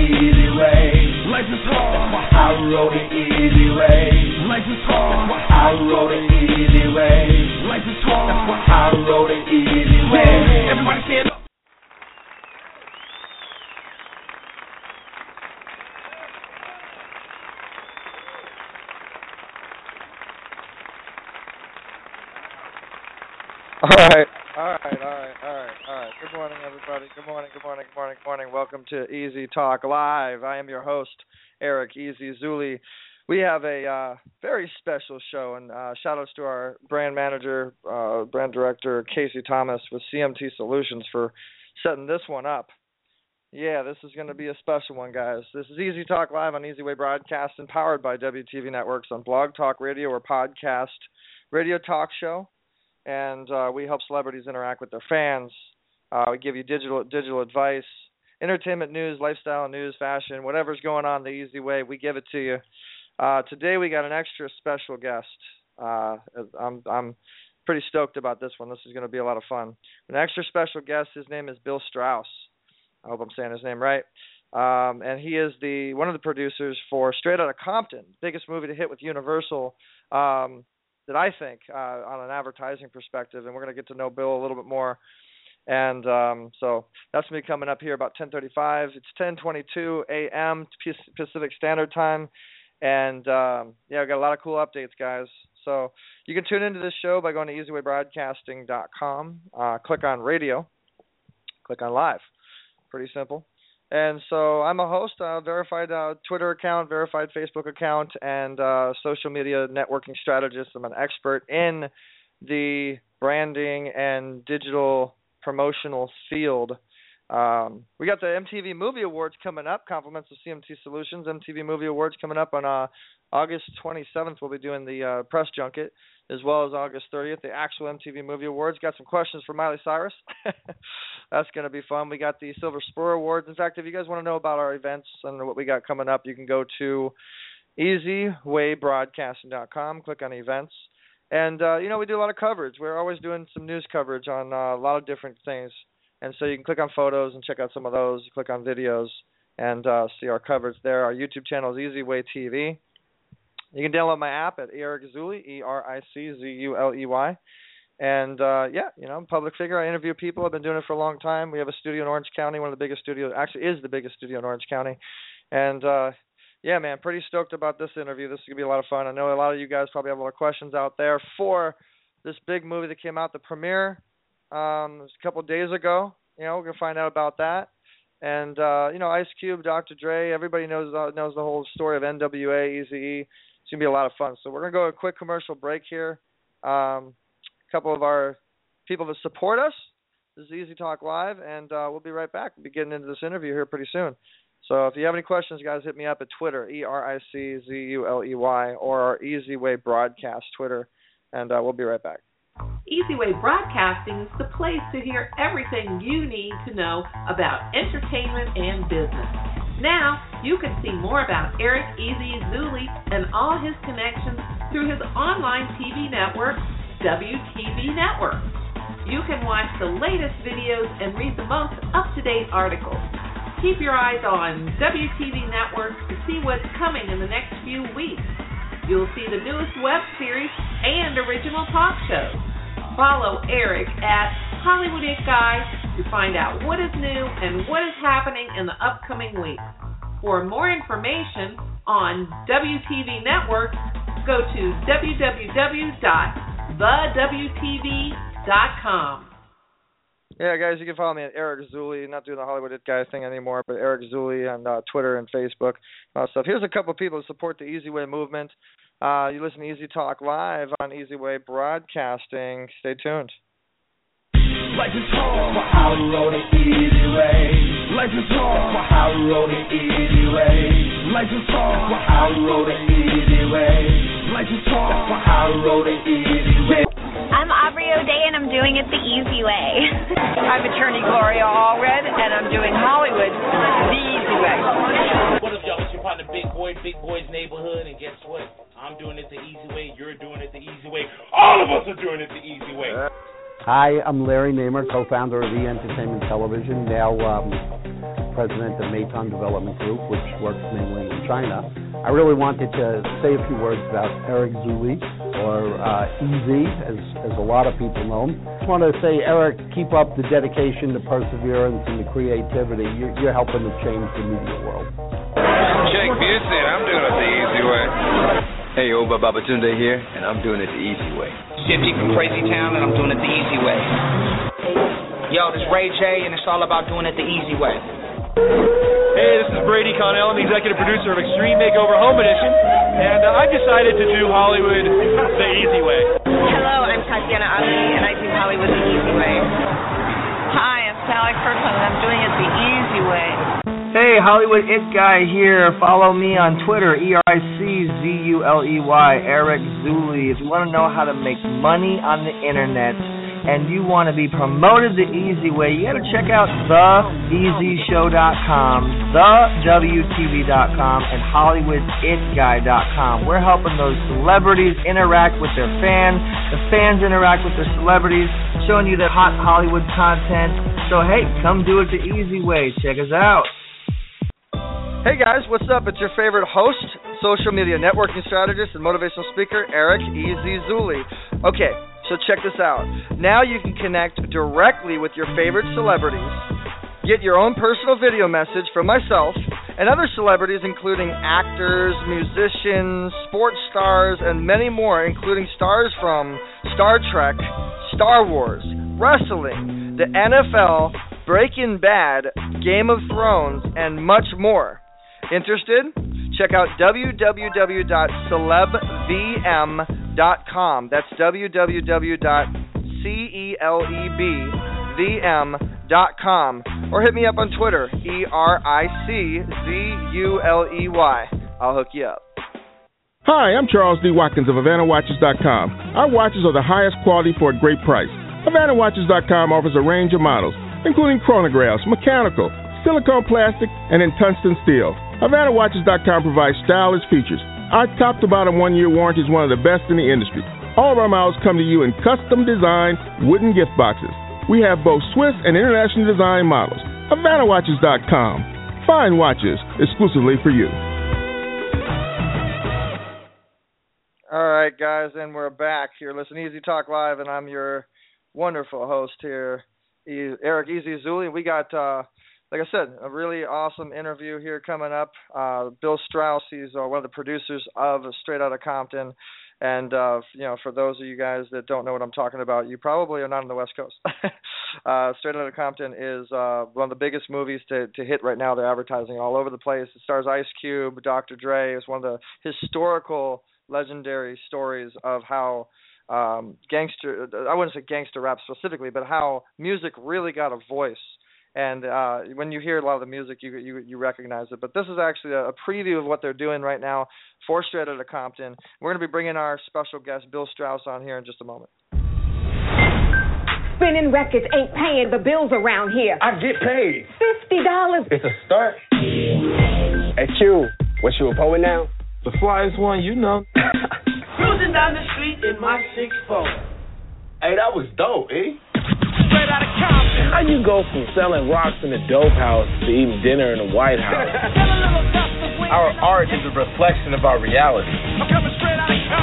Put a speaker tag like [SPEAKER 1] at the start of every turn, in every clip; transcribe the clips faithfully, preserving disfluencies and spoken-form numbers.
[SPEAKER 1] easy way. Life is hard. I wrote it easy way. Life is hard. I wrote it easy way. Life is hard. I wrote it easy way. Everybody stand up.
[SPEAKER 2] All right, all right, all right, all right, all right. Good morning, everybody. Good morning, good morning, good morning, good morning. Welcome to Easy Talk Live. I am your host, Eric Easy Zuli. We have a uh, very special show, and uh, shout-outs to our brand manager, uh, brand director, Casey Thomas with C M T Solutions for setting this one up. Yeah, this is going to be a special one, guys. This is Easy Talk Live on Easy Way Broadcast and powered by W T V Networks on Blog Talk Radio or podcast radio talk show. And uh, we help celebrities interact with their fans. Uh, we give you digital digital advice, entertainment news, lifestyle news, fashion, whatever's going on the easy way, we give it to you. Uh, today we got an extra special guest. Uh, I'm I'm pretty stoked about this one. This is going to be a lot of fun. An extra special guest. His name is Bill Strauss. I hope I'm saying his name right. Um, and he is the one of the producers for Straight Outta Compton, biggest movie to hit with Universal. Um, that I think, uh, on an advertising perspective, and we're going to get to know Bill a little bit more. And um, so that's going to be coming up here about ten thirty-five. It's ten twenty-two a.m. Pacific Standard Time. And, um, yeah, we've got a lot of cool updates, guys. So you can tune into this show by going to easy way broadcasting dot com. Uh, click on radio. Click on live. Pretty simple. And so I'm a host, a verified uh, Twitter account, verified Facebook account, and uh, social media networking strategist. I'm an expert in the branding and digital promotional field. Um, we got the M T V Movie Awards coming up, compliments of C M T Solutions. M T V Movie Awards coming up on uh, August twenty-seventh. We'll be doing the uh, press junket, as well as August thirtieth, the actual M T V Movie Awards. Got some questions for Miley Cyrus. That's going to be fun. We got the Silver Spur Awards. In fact, if you guys want to know about our events and what we got coming up, you can go to easy way broadcasting dot com, click on events. And, uh, you know, we do a lot of coverage. We're always doing some news coverage on uh, a lot of different things. And so you can click on photos and check out some of those. You click on videos and uh, see our coverage there. Our YouTube channel is Easy Way T V. You can download my app at Eric Zuli, E R I C Z U L E Y. And, uh, yeah, you know, I'm a public figure. I interview people. I've been doing it for a long time. We have a studio in Orange County, one of the biggest studios, actually is the biggest studio in Orange County. And, uh, yeah, man, pretty stoked about this interview. This is going to be a lot of fun. I know a lot of you guys probably have a lot of questions out there for this big movie that came out, the premiere, um, a couple of days ago. You know, we're going to find out about that. And, uh, you know, Ice Cube, Doctor Dre, everybody knows uh, knows the whole story of N W A, Eazy-E. It's going to be a lot of fun. So we're going to go a quick commercial break here. Um, a couple of our people that support us. This is Easy Talk Live, and uh, we'll be right back. We'll be getting into this interview here pretty soon. So if you have any questions, guys, hit me up at Twitter, E R I C Z U L E Y, or our Easy Way Broadcast Twitter, and uh, we'll be right back.
[SPEAKER 3] Easy Way Broadcasting is the place to hear everything you need to know about entertainment and business. Now, you can see more about Eric Easy Zuli and all his connections through his online T V network, W T V Network. You can watch the latest videos and read the most up-to-date articles. Keep your eyes on W T V Network to see what's coming in the next few weeks. You'll see the newest web series and original talk shows. Follow Eric at Hollywood It Guy to find out what is new and what is happening in the upcoming weeks. For more information on W T V Network, go to w w w dot the w t v dot com.
[SPEAKER 2] Yeah, guys, you can follow me at Eric Zuli. Not doing the Hollywood It Guy thing anymore, but Eric Zuli on uh, Twitter and Facebook and all stuff. Here's a couple of people who support the Easy Way movement. Uh, you listen to Easy Talk Live on Easy Way Broadcasting. Stay tuned.
[SPEAKER 1] Life is hard, but I wrote it easy way. Life is hard, but I wrote it easy way. Life is hard, but I wrote it easy way. Life is hard, but I wrote it easy way.
[SPEAKER 4] I'm Aubrey O'Day, and I'm doing it the easy way.
[SPEAKER 5] I'm attorney Gloria Allred, and I'm doing Hollywood the easy way.
[SPEAKER 6] What up, y'all? It's your partner, Big Boy, Big Boy's Neighborhood, and guess what? I'm doing it the easy way. You're doing it the easy way. All of us are doing it the easy way.
[SPEAKER 7] Hi, I'm Larry Namer, co-founder of E! Entertainment Television, now um, president of Meituan Development Group, which works mainly in China. I really wanted to say a few words about Eric Zuli, or uh, Easy, as, as a lot of people know him. I just want to say, Eric, keep up the dedication, the perseverance, and the creativity. You're, you're helping to change the media world.
[SPEAKER 8] Jake Busey, and I'm doing it the easy way. Hey, Oba Babatunde here, and I'm doing it the easy way.
[SPEAKER 9] Shifty from Crazy Town, and I'm doing it the easy way. Yo, this is Ray J, and it's all about doing it the easy way.
[SPEAKER 10] Hey, this is Brady Connell. I'm the executive producer of Extreme Makeover Home Edition, and uh, I've decided to do Hollywood the easy way.
[SPEAKER 5] Hello, I'm Tatiana Ali, and I do Hollywood the easy way.
[SPEAKER 11] Hi, I'm Sally Kirkland, and I'm doing it the easy way.
[SPEAKER 12] Hey, Hollywood It Guy here. Follow me on Twitter, E R I C Z U L E Y, Eric Zuli. If you want to know how to make money on the internet and you want to be promoted the easy way, you got to check out the easy show dot com, the W T V dot com, and Hollywood It Guy dot com. We're helping those celebrities interact with their fans. The fans interact with the celebrities, showing you the hot Hollywood content. So, hey, come do it the easy way. Check us out.
[SPEAKER 2] Hey guys, what's up? It's your favorite host, social media networking strategist, and motivational speaker, Eric Easy Zuli. Okay, so check this out. Now you can connect directly with your favorite celebrities, get your own personal video message from myself and other celebrities, including actors, musicians, sports stars, and many more, including stars from Star Trek, Star Wars, wrestling, the N F L, Breaking Bad, Game of Thrones, and much more. Interested? Check out w w w dot celeb v m dot com. That's w w w dot celeb v m dot com. Or hit me up on Twitter, E R I C Z U L E Y. I'll hook you up.
[SPEAKER 13] Hi, I'm Charles D. Watkins of Havana Watches dot com. Our watches are the highest quality for a great price. Havana Watches dot com offers a range of models, including chronographs, mechanical, silicone plastic, and in tungsten steel. Havana Watches dot com provides stylish features. Our top-to-bottom one-year warranty is one of the best in the industry. All of our models come to you in custom-designed wooden gift boxes. We have both Swiss and international design models. Havana Watches dot com. Fine watches exclusively for you.
[SPEAKER 2] All right, guys, and we're back. You're listening to Easy Talk Live, and I'm your wonderful host here, Eric Easy Zuli. We got... Uh, Like I said, a really awesome interview here coming up. Uh, Bill Strauss, he's uh, one of the producers of Straight Outta Compton. And, uh, you know, for those of you guys that don't know what I'm talking about, you probably are not on the West Coast. uh, Straight Outta Compton is uh, one of the biggest movies to, to hit right now. They're advertising all over the place. It stars Ice Cube, Doctor Dre. It's one of the historical, legendary stories of how um, gangster, I wouldn't say gangster rap specifically, but how music really got a voice. And uh, when you hear a lot of the music, you you you recognize it. But this is actually a, a preview of what they're doing right now for Straight Outta Compton. We're going to be bringing our special guest, Bill Strauss, on here in just a moment.
[SPEAKER 14] Spinning records ain't paying the bills around here.
[SPEAKER 15] I get paid.
[SPEAKER 14] fifty dollars.
[SPEAKER 15] It's a start. Hey, Q, what, you a poet now?
[SPEAKER 10] The flyest one, you know.
[SPEAKER 16] Cruising down the street in my six four.
[SPEAKER 15] Hey, that was dope, eh?
[SPEAKER 16] Straight Outta Compton.
[SPEAKER 17] How you go from selling rocks in a dope house to eating dinner in the White House?
[SPEAKER 15] Our art is a reflection of our reality.
[SPEAKER 16] I'm coming straight out of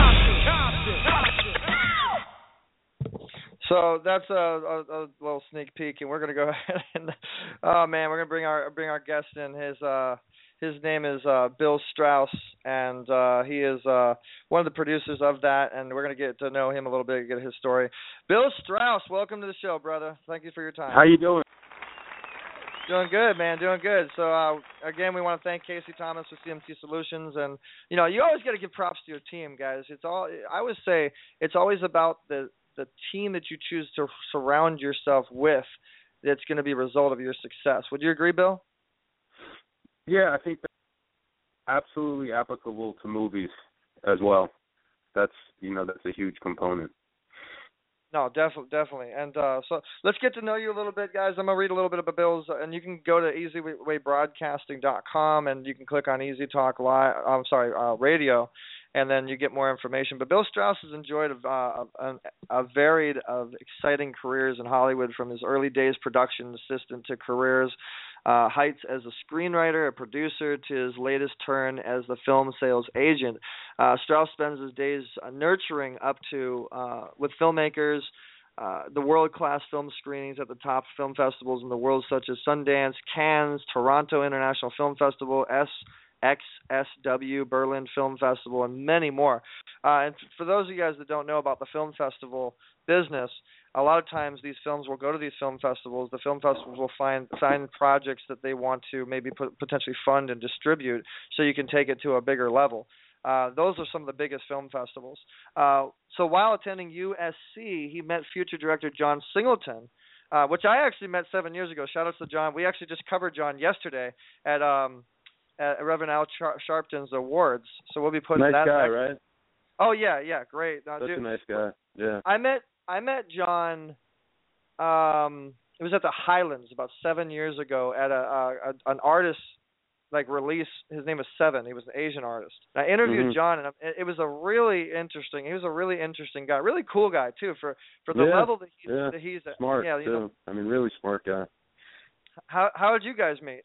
[SPEAKER 16] Compton.
[SPEAKER 2] So that's a, a, a little sneak peek, and we're gonna go ahead and oh man, we're gonna bring our bring our guest in. His uh his name is uh, Bill Strauss, and uh, he is uh, one of the producers of that, and we're gonna get to know him a little bit, get his story. Bill Strauss, welcome to the show, brother. Thank you for your time.
[SPEAKER 18] How you doing?
[SPEAKER 2] Doing good, man. Doing good. So uh, again, we want to thank Casey Thomas with C M T Solutions, and you know, you always got to give props to your team, guys. It's all I always say. It's always about the the team that you choose to surround yourself with. That's going to be a result of your success. Would you agree, Bill?
[SPEAKER 18] Yeah, I think that's absolutely applicable to movies as well. That's you know that's a huge component.
[SPEAKER 2] No, definitely, definitely. And uh, so let's get to know you a little bit, guys. I'm going to read a little bit about Bill's, and you can go to easy way broadcasting dot com, and you can click on Easy Talk Live, I'm sorry, uh, radio, and then you get more information. But Bill Strauss has enjoyed a, a, a, a varied of exciting careers in Hollywood, from his early days production assistant to careers uh, heights as a screenwriter, a producer, to his latest turn as the film sales agent. Uh, Strauss spends his days uh, nurturing up to uh, with filmmakers uh, the world-class film screenings at the top film festivals in the world, such as Sundance, Cannes, Toronto International Film Festival, S. X S W, Berlin Film Festival, and many more. Uh, and for those of you guys that don't know about the film festival business, a lot of times these films will go to these film festivals. The film festivals will find find projects that they want to maybe put, potentially fund and distribute, so you can take it to a bigger level. Uh, those are some of the biggest film festivals. Uh, so while attending U S C, he met future director John Singleton, uh, which I actually met seven years ago. Shout out to John. We actually just covered John yesterday at um, at Reverend Al Char- Sharpton's awards. So we'll be putting
[SPEAKER 18] nice
[SPEAKER 2] that.
[SPEAKER 18] Nice guy,
[SPEAKER 2] back.
[SPEAKER 18] right?
[SPEAKER 2] Oh yeah, yeah, great. Uh,
[SPEAKER 18] Such
[SPEAKER 2] dude,
[SPEAKER 18] a nice guy. Yeah.
[SPEAKER 2] I met I met John. Um, it was at the Highlands about seven years ago at a, a, a an artist like release. His name was Seven. He was an Asian artist. And I interviewed
[SPEAKER 18] mm-hmm.
[SPEAKER 2] John, and it, it was a really interesting. He was a really interesting guy, really cool guy too for for the
[SPEAKER 18] yeah.
[SPEAKER 2] level that he's
[SPEAKER 18] yeah.
[SPEAKER 2] that he's at.
[SPEAKER 18] Smart
[SPEAKER 2] yeah, you
[SPEAKER 18] too.
[SPEAKER 2] know.
[SPEAKER 18] I mean, really smart guy.
[SPEAKER 2] How how did you guys meet?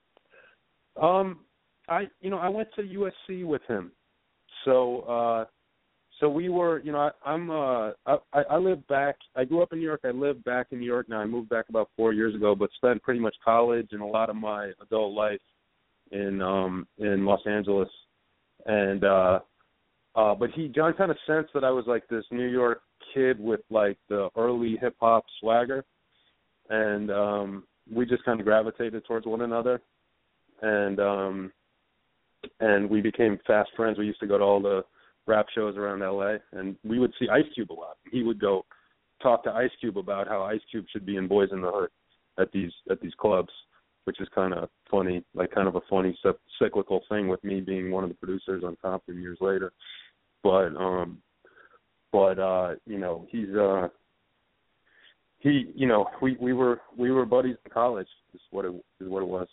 [SPEAKER 18] Um, I you know I went to U S C with him, so uh, so we were you know I, I'm uh I I live back. I grew up in New York. I live back in New York now. I moved back about four years ago, but spent pretty much college and a lot of my adult life in um in Los Angeles, and uh, uh, but he John kind of sensed that I was like this New York kid with like the early hip hop swagger, and um, we just kind of gravitated towards one another, and um. And we became fast friends. We used to go to all the rap shows around L A, and we would see Ice Cube a lot. He would go talk to Ice Cube about how Ice Cube should be in Boys in the Hood at these at these clubs, which is kind of funny, like kind of a funny cyclical thing with me being one of the producers on Compton years later. But um, but uh, you know, he's uh, he, you know, we we were we were buddies in college. Is what it is what it was.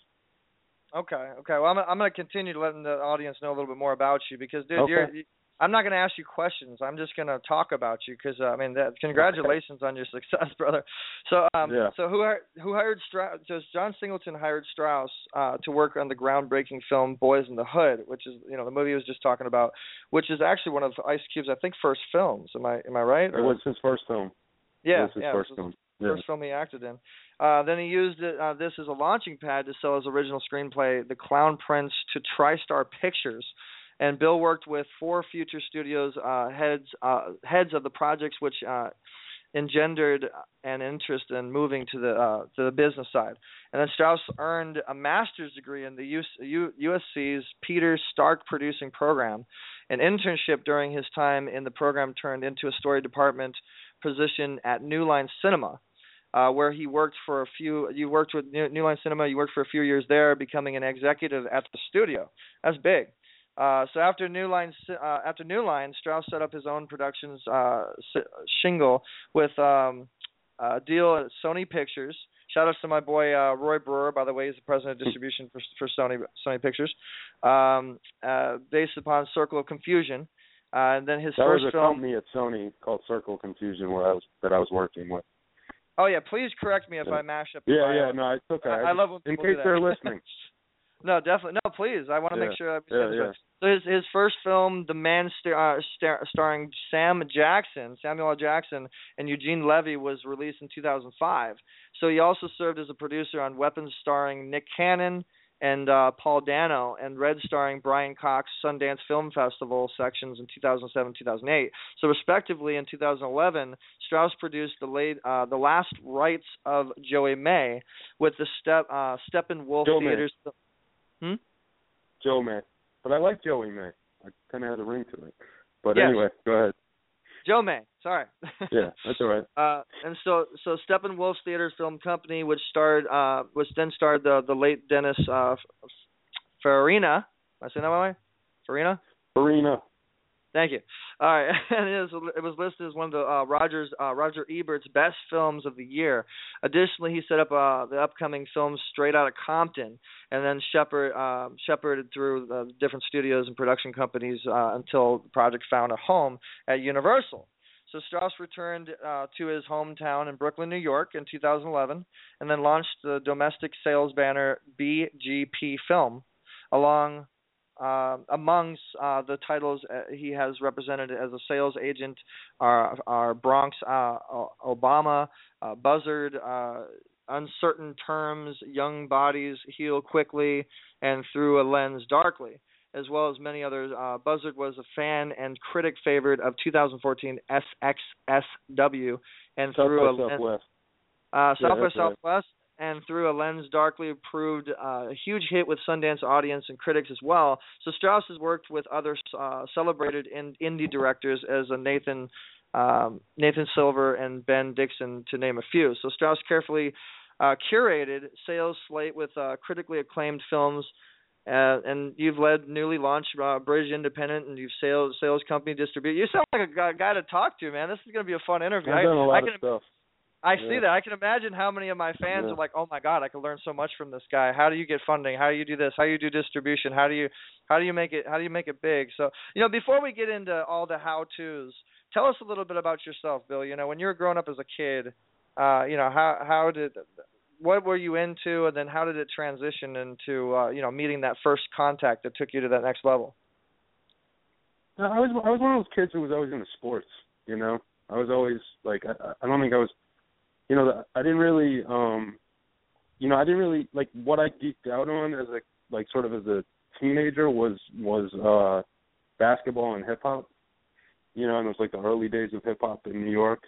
[SPEAKER 2] Okay, okay. Well, I'm I'm going to continue to let the audience know a little bit more about you because, dude,
[SPEAKER 18] okay.
[SPEAKER 2] you're, I'm not going to ask you questions. I'm just going to talk about you because, uh, I mean, that, congratulations okay. on your success, brother. So, um,
[SPEAKER 18] yeah.
[SPEAKER 2] so who who hired Strauss? So John Singleton hired Strauss uh, to work on the groundbreaking film Boys in the Hood, which is, you know, the movie I was just talking about, which is actually one of Ice Cube's, I think, first films. Am I am I right?
[SPEAKER 18] Or? It was his first film.
[SPEAKER 2] Yeah,
[SPEAKER 18] it was his
[SPEAKER 2] yeah,
[SPEAKER 18] first
[SPEAKER 2] was
[SPEAKER 18] film.
[SPEAKER 2] First
[SPEAKER 18] yeah.
[SPEAKER 2] film he acted in. Uh, then he used it, uh, this as a launching pad to sell his original screenplay, The Clown Prince, to TriStar Pictures. And Bill worked with four future studios uh, heads uh, heads of the projects, which uh, engendered an interest in moving to the uh, to the business side. And then Strauss earned a master's degree in the U S C's Peter Stark Producing Program. An internship during his time in the program turned into a story department position at New Line Cinema. Uh, where he worked for a few, you worked with New, New Line Cinema, you worked for a few years there, becoming an executive at the studio. That's big. Uh, so after New Line, uh, after New Line, Strauss set up his own productions uh, shingle with um, a deal at Sony Pictures. Shout out to my boy uh, Roy Brewer, by the way, he's the president of distribution for, for Sony Sony Pictures, um, uh, based upon Circle of Confusion. Uh, and then his
[SPEAKER 18] that
[SPEAKER 2] first
[SPEAKER 18] was a
[SPEAKER 2] film.
[SPEAKER 18] company at Sony called Circle of Confusion, where I was that I was working with.
[SPEAKER 2] Oh yeah, please correct me if
[SPEAKER 18] yeah.
[SPEAKER 2] I mash up.
[SPEAKER 18] Yeah,
[SPEAKER 2] my,
[SPEAKER 18] yeah, no, it's okay.
[SPEAKER 2] I, I love when
[SPEAKER 18] in
[SPEAKER 2] people
[SPEAKER 18] case
[SPEAKER 2] do that.
[SPEAKER 18] they're listening.
[SPEAKER 2] No, definitely. No, please. I want to
[SPEAKER 18] yeah.
[SPEAKER 2] make sure. I
[SPEAKER 18] yeah, yeah.
[SPEAKER 2] So his his first film, The Man, st- uh, star- starring Sam Jackson, Samuel L. Jackson, and Eugene Levy, was released in two thousand five. So he also served as a producer on Weapons, starring Nick Cannon and uh, Paul Dano, and Red, starring Brian Cox, Sundance Film Festival sections in two thousand seven, two thousand eight. So respectively, in two thousand eleven, Strauss produced the late, uh, the last rites of Joey May with the Step uh, Steppenwolf
[SPEAKER 18] Joe
[SPEAKER 2] Theaters.
[SPEAKER 18] May.
[SPEAKER 2] Hmm?
[SPEAKER 18] Joe May. But I like Joey May. I kind of had a ring to it. But
[SPEAKER 2] yes.
[SPEAKER 18] anyway, go ahead.
[SPEAKER 2] Joe May. Sorry.
[SPEAKER 18] yeah, that's all right.
[SPEAKER 2] Uh, and so, so Steppenwolf Theaters Film Company, which starred, uh, which then starred the the late Dennis uh, Farina. Am I saying that right? Farina.
[SPEAKER 18] Farina.
[SPEAKER 2] Thank you. All right, and it, is, it was listed as one of the uh, Rogers uh, Roger Ebert's best films of the year. Additionally, he set up uh, the upcoming film Straight Outta Compton, and then shepherd, uh, shepherded through the different studios and production companies uh, until the project found a home at Universal. So Strauss returned uh, to his hometown in Brooklyn, New York in two thousand eleven, and then launched the domestic sales banner B G P Film, along uh, amongst uh, the titles uh, he has represented as a sales agent are, are Bronx uh, Obama, uh, Buzzard, uh, Uncertain Terms, Young Bodies Heal Quickly, and Through a Lens Darkly, as well as many others. Uh, Buzzard was a fan and critic favorite of two thousand fourteen S X S W, and
[SPEAKER 18] Southwest,
[SPEAKER 2] Through a Lens,
[SPEAKER 18] Southwest.
[SPEAKER 2] Uh,
[SPEAKER 18] Yeah,
[SPEAKER 2] Southwest,
[SPEAKER 18] right.
[SPEAKER 2] Southwest, and Through a Lens Darkly proved uh, a huge hit with Sundance audience and critics as well. So Strauss has worked with other uh, celebrated in, indie directors as a Nathan um, Nathan Silver and Ben Dixon, to name a few. So Strauss carefully uh, curated sales slate with uh, critically acclaimed films. Uh, and you've led newly launched uh, British Independent, and you've sales sales company distribute. You sound like a guy, guy to talk to, man. This is going to be a fun interview.
[SPEAKER 18] I've done a lot
[SPEAKER 2] I can,
[SPEAKER 18] of stuff.
[SPEAKER 2] I
[SPEAKER 18] Yeah.
[SPEAKER 2] see that. I can imagine how many of my fans
[SPEAKER 18] Yeah.
[SPEAKER 2] are like, "Oh my God, I could learn so much from this guy. How do you get funding? How do you do this? How do you do distribution? How do you how do you make it how do you make it big?" So, you know, before we get into all the how-tos, tell us a little bit about yourself, Bill. You know, when you were growing up as a kid, uh, you know, how how did what were you into, and then how did it transition into uh, you know, meeting that first contact that took you to that next level?
[SPEAKER 18] I was I was one of those kids who was always into sports. You know, I was always like I, I don't think I was, you know, I didn't really, um, you know, I didn't really like what I geeked out on as a like sort of as a teenager was was uh, basketball and hip hop. You know, and it was like the early days of hip hop in New York.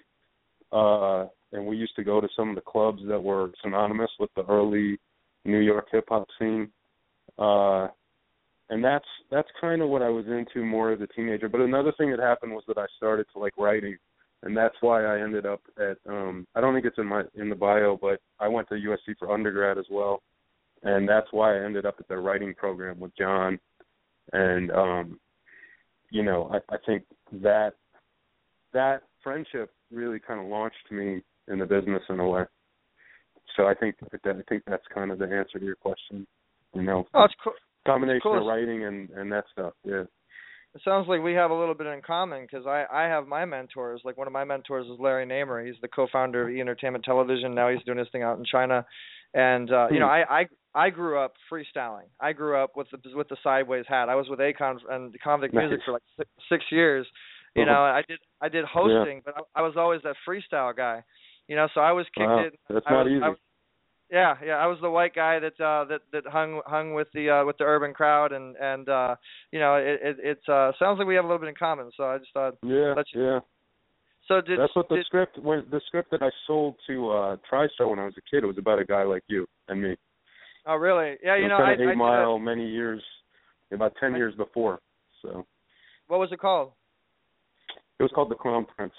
[SPEAKER 18] Uh, and we used to go to some of the clubs that were synonymous with the early New York hip hop scene. Uh, and that's that's kind of what I was into more as a teenager. But another thing that happened was that I started to like writing, and that's why I ended up at um, I don't think it's in my in the bio, but I went to U S C for undergrad as well, and that's why I ended up at the writing program with John. And um, you know, I, I think that that friendship really kind of launched me in the business in a way. So I think that I think that's kind of the answer to your question. You know,
[SPEAKER 2] oh, it's cool.
[SPEAKER 18] Combination
[SPEAKER 2] cool.
[SPEAKER 18] of writing and, and that stuff. Yeah.
[SPEAKER 2] It sounds like we have a little bit in common, because I, I have my mentors. Like, one of my mentors is Larry Namer. He's the co-founder of E! Entertainment Television. Now he's doing his thing out in China. And uh, you know, I, I I grew up freestyling. I grew up with the with the sideways hat. I was with Akon and Convict
[SPEAKER 18] Nice.
[SPEAKER 2] Music for like six, six years. You know, I did I did hosting, yeah. but I, I was always that freestyle guy. You know, so I was kicked
[SPEAKER 18] wow.
[SPEAKER 2] in.
[SPEAKER 18] That's
[SPEAKER 2] I
[SPEAKER 18] not
[SPEAKER 2] was,
[SPEAKER 18] easy.
[SPEAKER 2] I was, yeah, yeah, I was the white guy that uh, that that hung hung with the uh, with the urban crowd, and and uh, you know, it it it's, uh, sounds like we have a little bit in common. So I just thought,
[SPEAKER 18] yeah,
[SPEAKER 2] let you,
[SPEAKER 18] yeah.
[SPEAKER 2] So did
[SPEAKER 18] that's what the
[SPEAKER 2] did,
[SPEAKER 18] script when the script that I sold to uh, TriStar when I was a kid. It was about a guy like you and me.
[SPEAKER 2] Oh, really? Yeah, you
[SPEAKER 18] it
[SPEAKER 2] know,
[SPEAKER 18] was
[SPEAKER 2] I,
[SPEAKER 18] kind of Eight
[SPEAKER 2] I
[SPEAKER 18] Mile many years, about ten I, years before. So.
[SPEAKER 2] What was it called?
[SPEAKER 18] It was called The Crown Prince.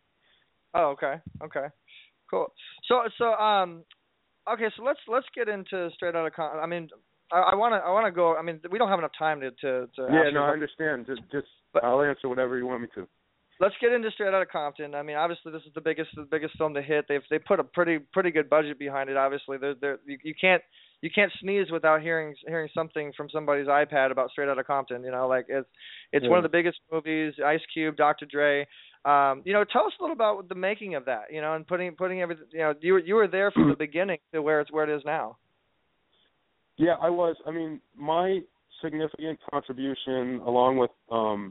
[SPEAKER 2] Oh, okay, okay, cool. So, so, um, okay, so let's let's get into Straight Outta Compton. I mean, I want to I want to go. I mean, we don't have enough time to to. to
[SPEAKER 18] yeah,
[SPEAKER 2] ask
[SPEAKER 18] no,
[SPEAKER 2] you,
[SPEAKER 18] I understand. Just, just
[SPEAKER 2] but,
[SPEAKER 18] I'll answer whatever you want me to.
[SPEAKER 2] Let's get into Straight Outta Compton. I mean, obviously, this is the biggest the biggest film to hit. They've they put a pretty pretty good budget behind it. Obviously, they're, they're, you you can't you can't sneeze without hearing hearing something from somebody's iPad about Straight Outta Compton. You know, like it's it's
[SPEAKER 18] yeah.
[SPEAKER 2] one of the biggest movies. Ice Cube, Doctor Dre. Um, you know, tell us a little about the making of that. You know, and putting putting everything. You know, you were you were there from the beginning to where it's where it is now.
[SPEAKER 18] Yeah, I was. I mean, my significant contribution, along with um,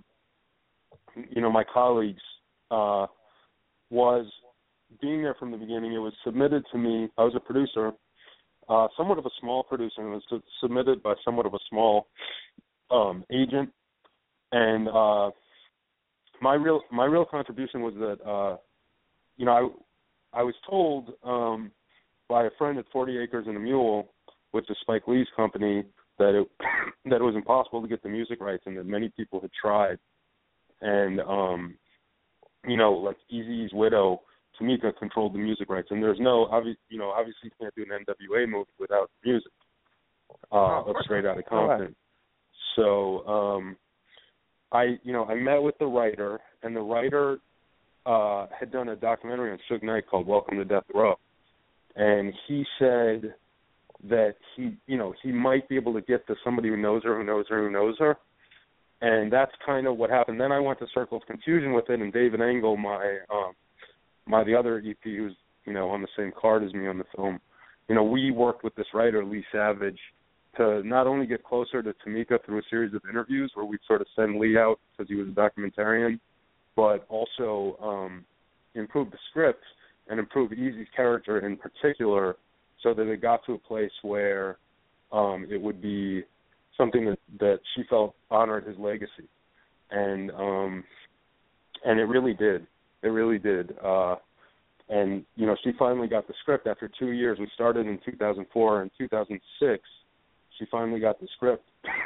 [SPEAKER 18] you know my colleagues, uh, was being there from the beginning. It was submitted to me. I was a producer, uh, somewhat of a small producer, and it was submitted by somewhat of a small um, agent. And uh, my real my real contribution was that uh, you know I I was told um, by a friend at forty Acres and a Mule, which is Spike Lee's company, that it that it was impossible to get the music rights, and that many people had tried. And um, you know, like Eazy-E's widow, Tamika, controlled the music rights, and there's no, obvi- you know, obviously you can't do an N W A movie without music uh,
[SPEAKER 2] oh,
[SPEAKER 18] of Straight Outta Compton. So um, I, you know, I met with the writer, and the writer uh, had done a documentary on Suge Knight called Welcome to Death Row, and he said that he, you know, he might be able to get to somebody who knows her, who knows her, who knows her, and that's kind of what happened. Then I went to Circle of Confusion with it, and David Engel, my um, my the other E P who's you know on the same card as me on the film, you know, we worked with this writer Lee Savage to not only get closer to Tamika through a series of interviews where we'd sort of send Lee out because he was a documentarian, but also um, improve the script and improve Easy's character in particular, so that it got to a place where um, it would be something that, that she felt honored his legacy, and um, and it really did. It really did. Uh, and you know, she finally got the script after two years. We started in two thousand four. In two thousand six, she finally got the script,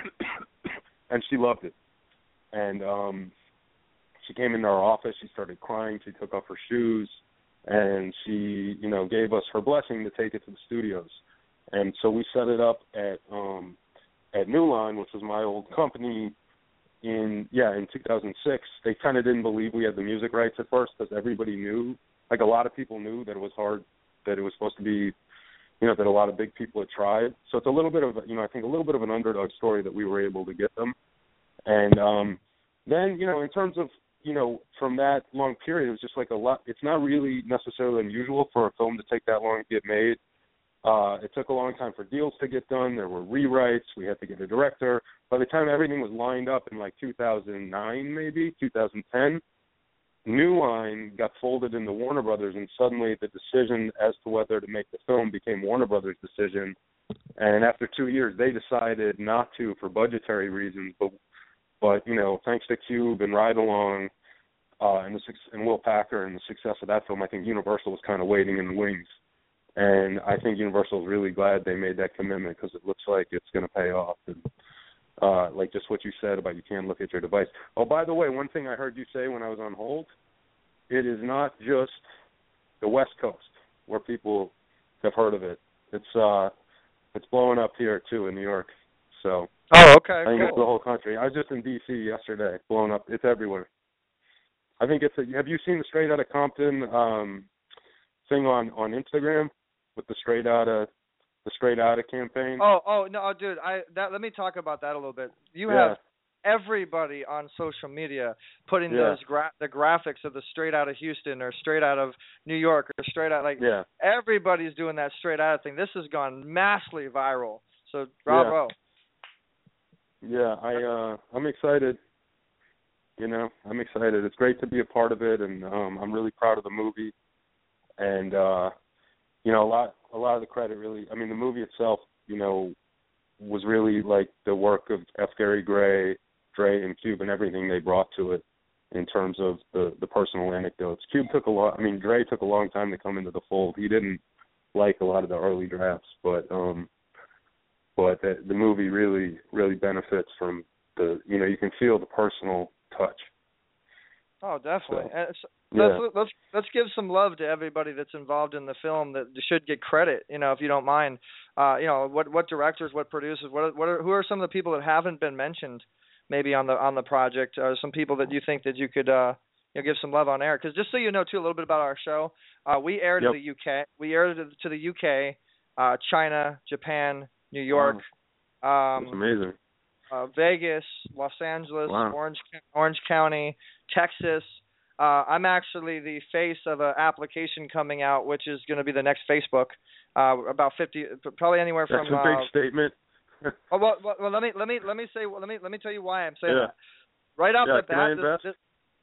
[SPEAKER 18] and she loved it. And um, she came into our office. She started crying. She took off her shoes, and she, you know, gave us her blessing to take it to the studios. And so we set it up at um, at New Line, which was my old company. In yeah, in two thousand six, they kind of didn't believe we had the music rights at first because everybody knew, like a lot of people knew that it was hard, that it was supposed to be, you know, that a lot of big people had tried. So it's a little bit of, you know, I think a little bit of an underdog story that we were able to get them. And um, then, you know, in terms of, you know, from that long period, it was just like a lot. It's not really necessarily unusual for a film to take that long to get made. Uh, it took a long time for deals to get done. There were rewrites. We had to get a director. By the time everything was lined up in like two thousand nine, maybe two thousand ten, New Line got folded into Warner Brothers, and suddenly the decision as to whether to make the film became Warner Brothers' decision. And after two years, they decided not to for budgetary reasons. But, but you know, thanks to Cube and Ride Along uh, and, the, and Will Packer and the success of that film, I think Universal was kind of waiting in the wings. And I think Universal is really glad they made that commitment because it looks like it's going to pay off. And, uh, like just what you said about you can't look at your device. Oh, by the way, one thing I heard you say when I was on hold, it is not just the West Coast where people have heard of it. It's uh, it's blowing up here too in New York. So
[SPEAKER 2] oh, okay,
[SPEAKER 18] I think
[SPEAKER 2] cool.
[SPEAKER 18] It's the whole country. I was just in D C yesterday, blowing up. It's everywhere. I think it's. A, have you seen the Straight Outta Compton um, thing on, on Instagram with the Straight Outta the Straight Outta campaign?
[SPEAKER 2] Oh, oh no, dude. I that let me talk about that a little bit. You
[SPEAKER 18] yeah.
[SPEAKER 2] have everybody on social media putting
[SPEAKER 18] yeah.
[SPEAKER 2] those gra- the graphics of the Straight Outta Houston or Straight Out of New York or Straight Out like
[SPEAKER 18] yeah.
[SPEAKER 2] everybody's doing that Straight Outta thing. This has gone massively viral. So bravo.
[SPEAKER 18] Yeah, yeah I uh, I'm excited. You know, I'm excited. It's great to be a part of it, and um, I'm really proud of the movie. And uh, you know, a lot a lot of the credit really. I mean, the movie itself, you know, was really like the work of F. Gary Gray, Dre, and Cube, and everything they brought to it in terms of the, the personal anecdotes. Cube took a lot. I mean, Dre took a long time to come into the fold. He didn't like a lot of the early drafts, but um, but the, the movie really really benefits from the. You know, you can feel the personal touch.
[SPEAKER 2] Oh, definitely.
[SPEAKER 18] So,
[SPEAKER 2] And it's,
[SPEAKER 18] yeah.
[SPEAKER 2] let's, let's let's give some love to everybody that's involved in the film that should get credit. You know, if you don't mind. Uh, you know, what what directors, what producers, what what are, who are some of the people that haven't been mentioned, maybe on the on the project? Or some people that you think that you could uh, you know, give some love on air? Because just so you know too, a little bit about our show, uh, we aired
[SPEAKER 18] yep.
[SPEAKER 2] to the U K, we aired to, to the U K, uh, China, Japan, New York.
[SPEAKER 18] Wow.
[SPEAKER 2] Um,
[SPEAKER 18] That's amazing.
[SPEAKER 2] Uh, Vegas, Los Angeles,
[SPEAKER 18] wow.
[SPEAKER 2] Orange Orange County, Texas. Uh, I'm actually the face of an application coming out, which is going to be the next Facebook. Uh, about fifty, probably anywhere from.
[SPEAKER 18] That's a big
[SPEAKER 2] uh,
[SPEAKER 18] statement.
[SPEAKER 2] oh, well, well, well, let me let me let me say let me let me tell you why I'm saying
[SPEAKER 18] yeah.
[SPEAKER 2] that. Right off
[SPEAKER 18] yeah,
[SPEAKER 2] the bat, this,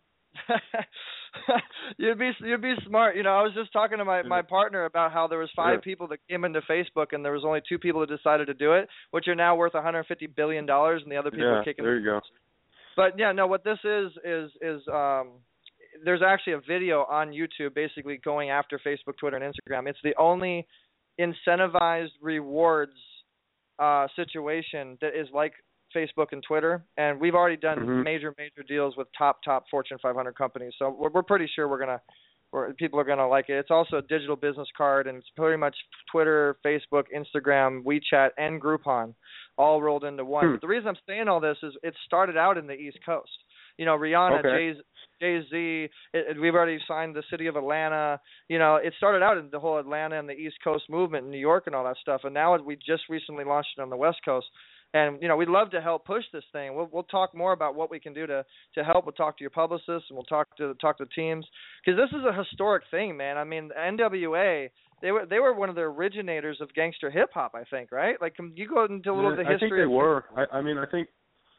[SPEAKER 2] this you'd be you'd be smart. You know, I was just talking to my, my partner about how there was five
[SPEAKER 18] yeah.
[SPEAKER 2] people that came into Facebook, and there was only two people that decided to do it, which are now worth one hundred fifty billion dollars, and the other people
[SPEAKER 18] yeah,
[SPEAKER 2] are kicking.
[SPEAKER 18] There you go.
[SPEAKER 2] But yeah, no, what this is is is um. There's actually a video on YouTube basically going after Facebook, Twitter, and Instagram. It's the only incentivized rewards uh, situation that is like Facebook and Twitter. And we've already done
[SPEAKER 18] mm-hmm.
[SPEAKER 2] major, major deals with top, top Fortune five hundred companies. So we're, we're pretty sure we're gonna, we're, people are gonna like it. It's also a digital business card, and it's pretty much Twitter, Facebook, Instagram, WeChat, and Groupon all rolled into one.
[SPEAKER 18] Hmm.
[SPEAKER 2] But the reason I'm saying all this is it started out in the East Coast. You know, Rihanna,
[SPEAKER 18] okay.
[SPEAKER 2] Jay, Jay-Z, it, it, we've already signed the city of Atlanta. You know, it started out in the whole Atlanta and the East Coast movement in New York and all that stuff, and now we just recently launched it on the West Coast. And, you know, we'd love to help push this thing. We'll we'll talk more about what we can do to, to help. We'll talk to your publicists, and we'll talk to talk to teams, because this is a historic thing, man. I mean, N W A, they were they were one of the originators of gangster hip hop, I think, right? Like, you go into a little
[SPEAKER 18] yeah,
[SPEAKER 2] of the history.
[SPEAKER 18] I think they
[SPEAKER 2] of,
[SPEAKER 18] were. I, I mean, I think,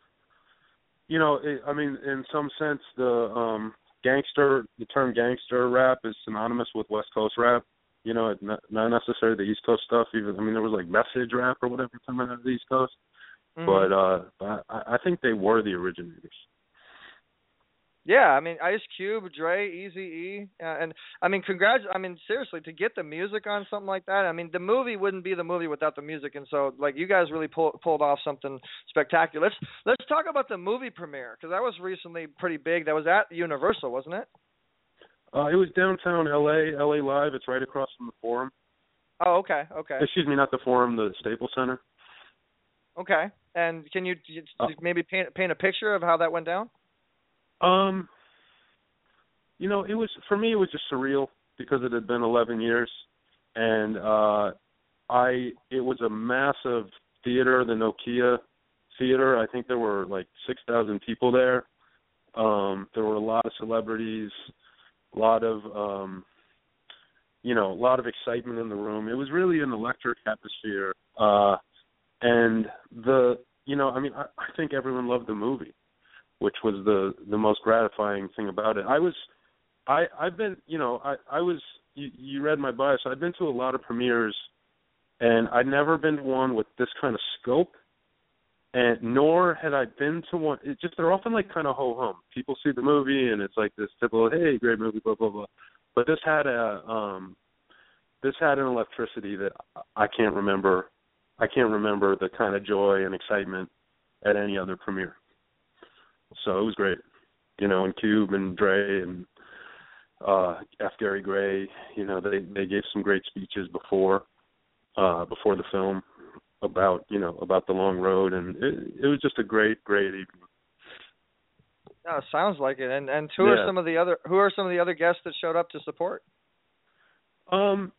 [SPEAKER 18] you know, it, I mean, in some sense, the um, gangster, the term gangster rap is synonymous with West Coast rap. You know, not, not necessarily the East Coast stuff. Even I mean, there was like message rap or whatever coming out of the East Coast. Mm-hmm. But uh, I, I think they were the originators.
[SPEAKER 2] Yeah, I mean, Ice Cube, Dre, Eazy-E, uh, and I mean, congrats. I mean, seriously, to get the music on something like that. I mean, the movie wouldn't be the movie without the music, and so like you guys really pull, pulled off something spectacular. Let's let's talk about the movie premiere, because that was recently pretty big. That was at Universal, wasn't it?
[SPEAKER 18] Uh, it was downtown L A, L A Live. It's right across from the Forum.
[SPEAKER 2] Oh, okay, okay.
[SPEAKER 18] Excuse me, not the Forum, the Staples Center.
[SPEAKER 2] Okay, and can you uh, maybe paint paint a picture of how that went down?
[SPEAKER 18] Um, you know, it was for me. It was just surreal because it had been eleven years, and uh, I it was a massive theater, the Nokia Theater. I think there were like six thousand people there. Um, there were a lot of celebrities, a lot of um, you know, a lot of excitement in the room. It was really an electric atmosphere, uh, and the you know, I mean, I, I think everyone loved the movie, which was the the most gratifying thing about it. I was, I I've been, you know, I I was. You, you read my bio, so I've been to a lot of premieres, and I'd never been to one with this kind of scope, and nor had I been to one. It just they're often like kind of ho hum. People see the movie, and it's like this typical, hey, great movie, blah blah blah. But this had a um, this had an electricity that I can't remember. I can't remember the kind of joy and excitement at any other premiere. So it was great, you know, and Cube and Dre and uh, F. Gary Gray, you know, they they gave some great speeches before uh, before the film about, you know, about the long road, and it, it was just a great, great evening.
[SPEAKER 2] No, sounds like it. And and who
[SPEAKER 18] yeah.
[SPEAKER 2] are some of the other who are some of the other guests that showed up to support?
[SPEAKER 18] Um,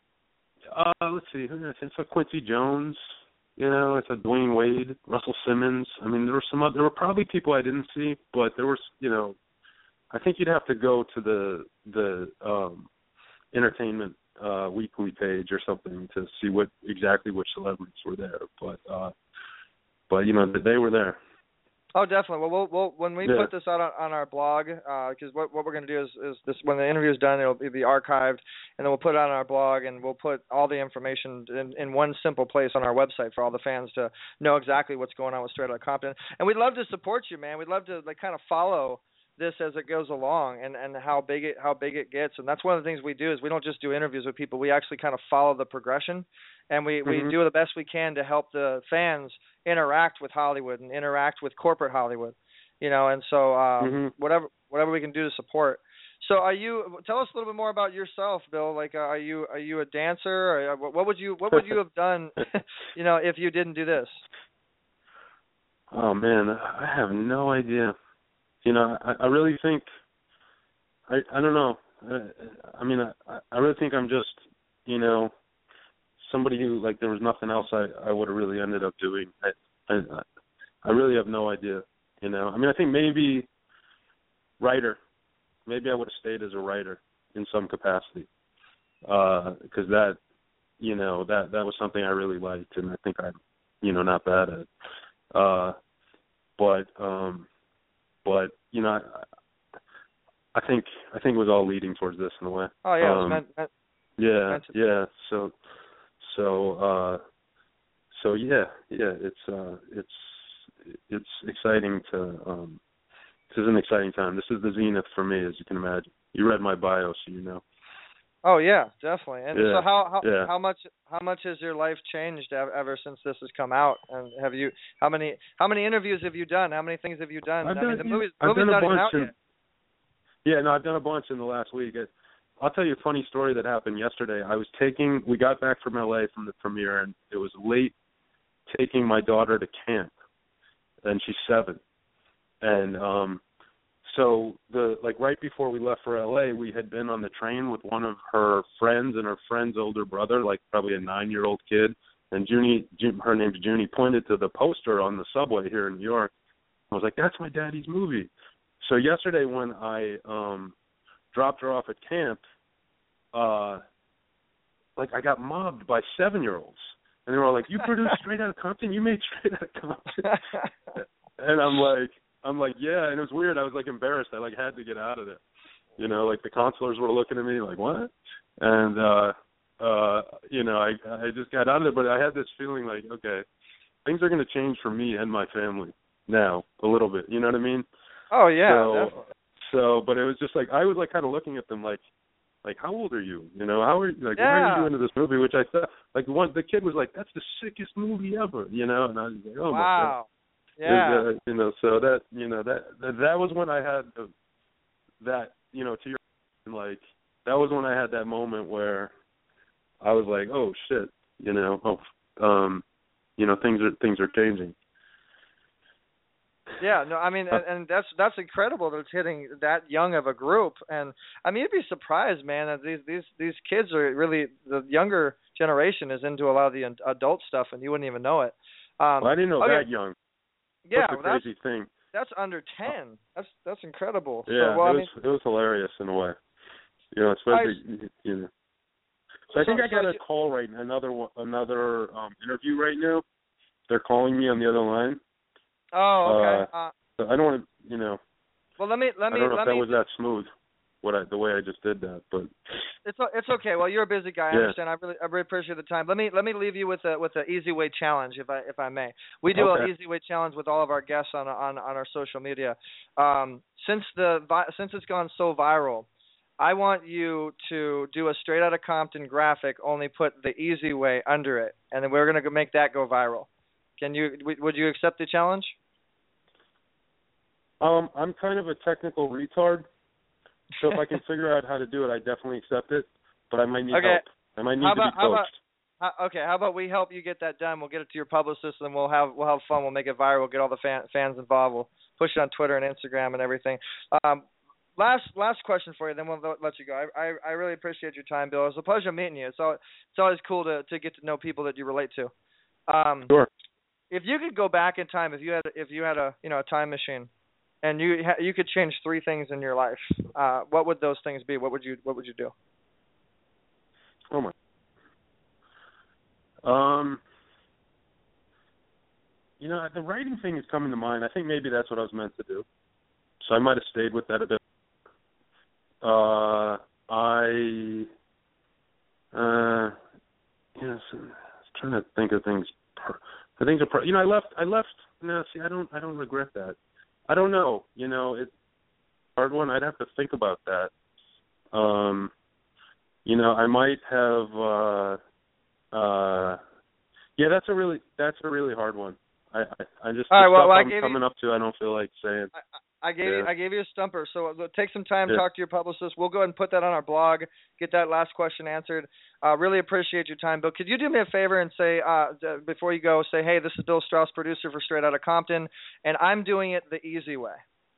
[SPEAKER 18] uh, let's see, it's a Quincy Jones. You know, it's a Dwayne Wade, Russell Simmons. I mean, there were some other, there were probably people I didn't see, but there was, you know, I think you'd have to go to the the um, Entertainment uh, Weekly page or something to see what exactly which celebrities were there. But uh, but you know, they were there.
[SPEAKER 2] Oh, definitely. Well, we'll, we'll when we
[SPEAKER 18] yeah.
[SPEAKER 2] put this out on, on our blog, because uh, what what we're going to do is, is this when the interview is done, it'll be archived, and then we'll put it on our blog, and we'll put all the information in, in one simple place on our website for all the fans to know exactly what's going on with Straight Outta Compton. And we'd love to support you, man. We'd love to like kind of follow this as it goes along, and, and how big it how big it gets. And that's one of the things we do is we don't just do interviews with people. We actually kind of follow the progression, and we,
[SPEAKER 18] mm-hmm.
[SPEAKER 2] we do the best we can to help the fans interact with Hollywood and interact with corporate Hollywood, you know. And so um,
[SPEAKER 18] mm-hmm.
[SPEAKER 2] whatever whatever we can do to support. So are you? Tell us a little bit more about yourself, Bill. Like, uh, are you are you a dancer? Or what would you what would you have done, you know, if you didn't do this?
[SPEAKER 18] Oh man, I have no idea. You know, I, I really think, I I don't know. I, I mean, I, I really think I'm just, you know, somebody who, like, there was nothing else I, I would have really ended up doing. I, I I really have no idea, you know. I mean, I think maybe writer. Maybe I would have stayed as a writer in some capacity, because uh, that, you know, that, that was something I really liked, and I think I'm, you know, not bad at it. Uh, but, um, but you know, I, I think I think it was all leading towards this in a way.
[SPEAKER 2] Oh yeah,
[SPEAKER 18] um,
[SPEAKER 2] it was meant, meant,
[SPEAKER 18] yeah,
[SPEAKER 2] meant to...
[SPEAKER 18] yeah. So, so, uh, so yeah, yeah. It's uh, it's it's exciting to. Um, this is an exciting time. This is the zenith for me, as you can imagine. You read my bio, so you know.
[SPEAKER 2] Oh yeah, definitely. And
[SPEAKER 18] yeah,
[SPEAKER 2] so how how
[SPEAKER 18] yeah.
[SPEAKER 2] how much how much has your life changed ever, ever since this has come out? And have you how many how many interviews have you done? How many things have you done?
[SPEAKER 18] I've
[SPEAKER 2] I
[SPEAKER 18] done,
[SPEAKER 2] mean, the movie's,
[SPEAKER 18] I've
[SPEAKER 2] movie's
[SPEAKER 18] done a
[SPEAKER 2] not even
[SPEAKER 18] bunch
[SPEAKER 2] out
[SPEAKER 18] in,
[SPEAKER 2] yet.
[SPEAKER 18] Yeah, no, I've done a bunch in the last week. It, I'll tell you a funny story that happened yesterday. I was taking we got back from L A from the premiere, and it was late taking my daughter to camp, and she's seven, and um. So the like right before we left for L A, we had been on the train with one of her friends and her friend's older brother, like probably a nine-year-old kid, and Junie, her name's Junie, pointed to the poster on the subway here in New York. I was like, that's my daddy's movie. So yesterday when I um, dropped her off at camp, uh, like I got mobbed by seven-year-olds. And they were all like, you produced Straight Outta Compton? You made Straight Outta Compton? And I'm like, I'm like, yeah. And it was weird. I was like embarrassed. I like had to get out of there. You know, like the counselors were looking at me like, what? And, uh, uh, you know, I I just got out of it. But I had this feeling like, okay, things are going to change for me and my family now a little bit. You know what I mean?
[SPEAKER 2] Oh, yeah,
[SPEAKER 18] so,
[SPEAKER 2] definitely.
[SPEAKER 18] So, but it was just like, I was like kind of looking at them like, like, how old are you? You know, how are you, like,
[SPEAKER 2] yeah.
[SPEAKER 18] why are you into this movie? Which I thought, like, one, the kid was like, that's the sickest movie ever, you know? And I was like, oh,
[SPEAKER 2] wow.
[SPEAKER 18] my God.
[SPEAKER 2] Yeah.
[SPEAKER 18] Was, uh, you know, so that, you know, that, that, that was when I had the, that, you know, to your, like, that was when I had that moment where I was like, oh, shit, you know, oh, um, you know, things are, things are changing.
[SPEAKER 2] Yeah, no, I mean, and, and that's that's incredible that it's hitting that young of a group. And I mean, you'd be surprised, man, that these these these kids are really, the younger generation is into a lot of the adult stuff, and you wouldn't even know it. Um,
[SPEAKER 18] well, I didn't know
[SPEAKER 2] okay.
[SPEAKER 18] that young.
[SPEAKER 2] Yeah,
[SPEAKER 18] that's a
[SPEAKER 2] well,
[SPEAKER 18] crazy
[SPEAKER 2] that's,
[SPEAKER 18] thing.
[SPEAKER 2] That's under ten. That's that's incredible.
[SPEAKER 18] Yeah,
[SPEAKER 2] so, well,
[SPEAKER 18] it
[SPEAKER 2] I
[SPEAKER 18] was
[SPEAKER 2] mean,
[SPEAKER 18] it was hilarious in a way. You know, especially I, you know. So I think
[SPEAKER 2] so,
[SPEAKER 18] I got
[SPEAKER 2] so
[SPEAKER 18] a call right another one, another um, interview right now. They're calling me on the other line.
[SPEAKER 2] Oh, okay. Uh,
[SPEAKER 18] uh, so I don't want to, you know.
[SPEAKER 2] Well, let me let me
[SPEAKER 18] I don't know
[SPEAKER 2] let
[SPEAKER 18] if that
[SPEAKER 2] me,
[SPEAKER 18] was that smooth, what I, the way I just did that, but
[SPEAKER 2] it's it's okay. Well, you're a busy guy. I
[SPEAKER 18] yeah.
[SPEAKER 2] understand. I really I really appreciate the time. Let me let me leave you with a with an easy way challenge, if I if I may. We do
[SPEAKER 18] okay.
[SPEAKER 2] an easy way challenge with all of our guests on on on our social media. Um, since the since it's gone so viral, I want you to do a Straight Outta Compton graphic. Only put the easy way under it, and then we're gonna make that go viral. Can you? Would you accept the challenge?
[SPEAKER 18] Um, I'm kind of a technical retard, so if I can figure out how to do it, I definitely accept it. But I might need
[SPEAKER 2] okay.
[SPEAKER 18] help. I might need
[SPEAKER 2] how
[SPEAKER 18] to
[SPEAKER 2] about,
[SPEAKER 18] be coached.
[SPEAKER 2] How about, how, okay, how about we help you get that done? We'll get it to your publicist, and we'll have we'll have fun. We'll make it viral. We'll get all the fan, fans involved. We'll push it on Twitter and Instagram and everything. Um, last last question for you, then we'll let you go. I, I I really appreciate your time, Bill. It was a pleasure meeting you. It's always, it's always cool to to get to know people that you relate to. Um,
[SPEAKER 18] sure.
[SPEAKER 2] If you could go back in time, if you had if you had a you know a time machine, and you ha- you could change three things in your life, uh, what would those things be? What would you what would you do?
[SPEAKER 18] Oh my. Um. You know, the writing thing is coming to mind. I think maybe that's what I was meant to do. So I might have stayed with that a bit. Uh, I. Uh, yes, I was trying to think of things. Per- I think the you know I left I left no see I don't I don't regret that. I don't know, you know, it's a hard one. I'd have to think about that. Um you know, I might have uh uh yeah, that's a really that's a really hard one. I I, I just
[SPEAKER 2] All right,
[SPEAKER 18] the
[SPEAKER 2] well,
[SPEAKER 18] stuff
[SPEAKER 2] well,
[SPEAKER 18] I'm
[SPEAKER 2] I gave
[SPEAKER 18] coming
[SPEAKER 2] you,
[SPEAKER 18] up to I don't feel like saying.
[SPEAKER 2] I, I gave
[SPEAKER 18] yeah.
[SPEAKER 2] you I gave you a stumper, so take some time,
[SPEAKER 18] yeah.
[SPEAKER 2] talk to your publicist. We'll go ahead and put that on our blog, get that last question answered. Uh, really appreciate your time, Bill. Could you do me a favor and say, uh, before you go, say, hey, this is Bill Strauss, producer for Straight Outta Compton, and I'm doing it the easy way.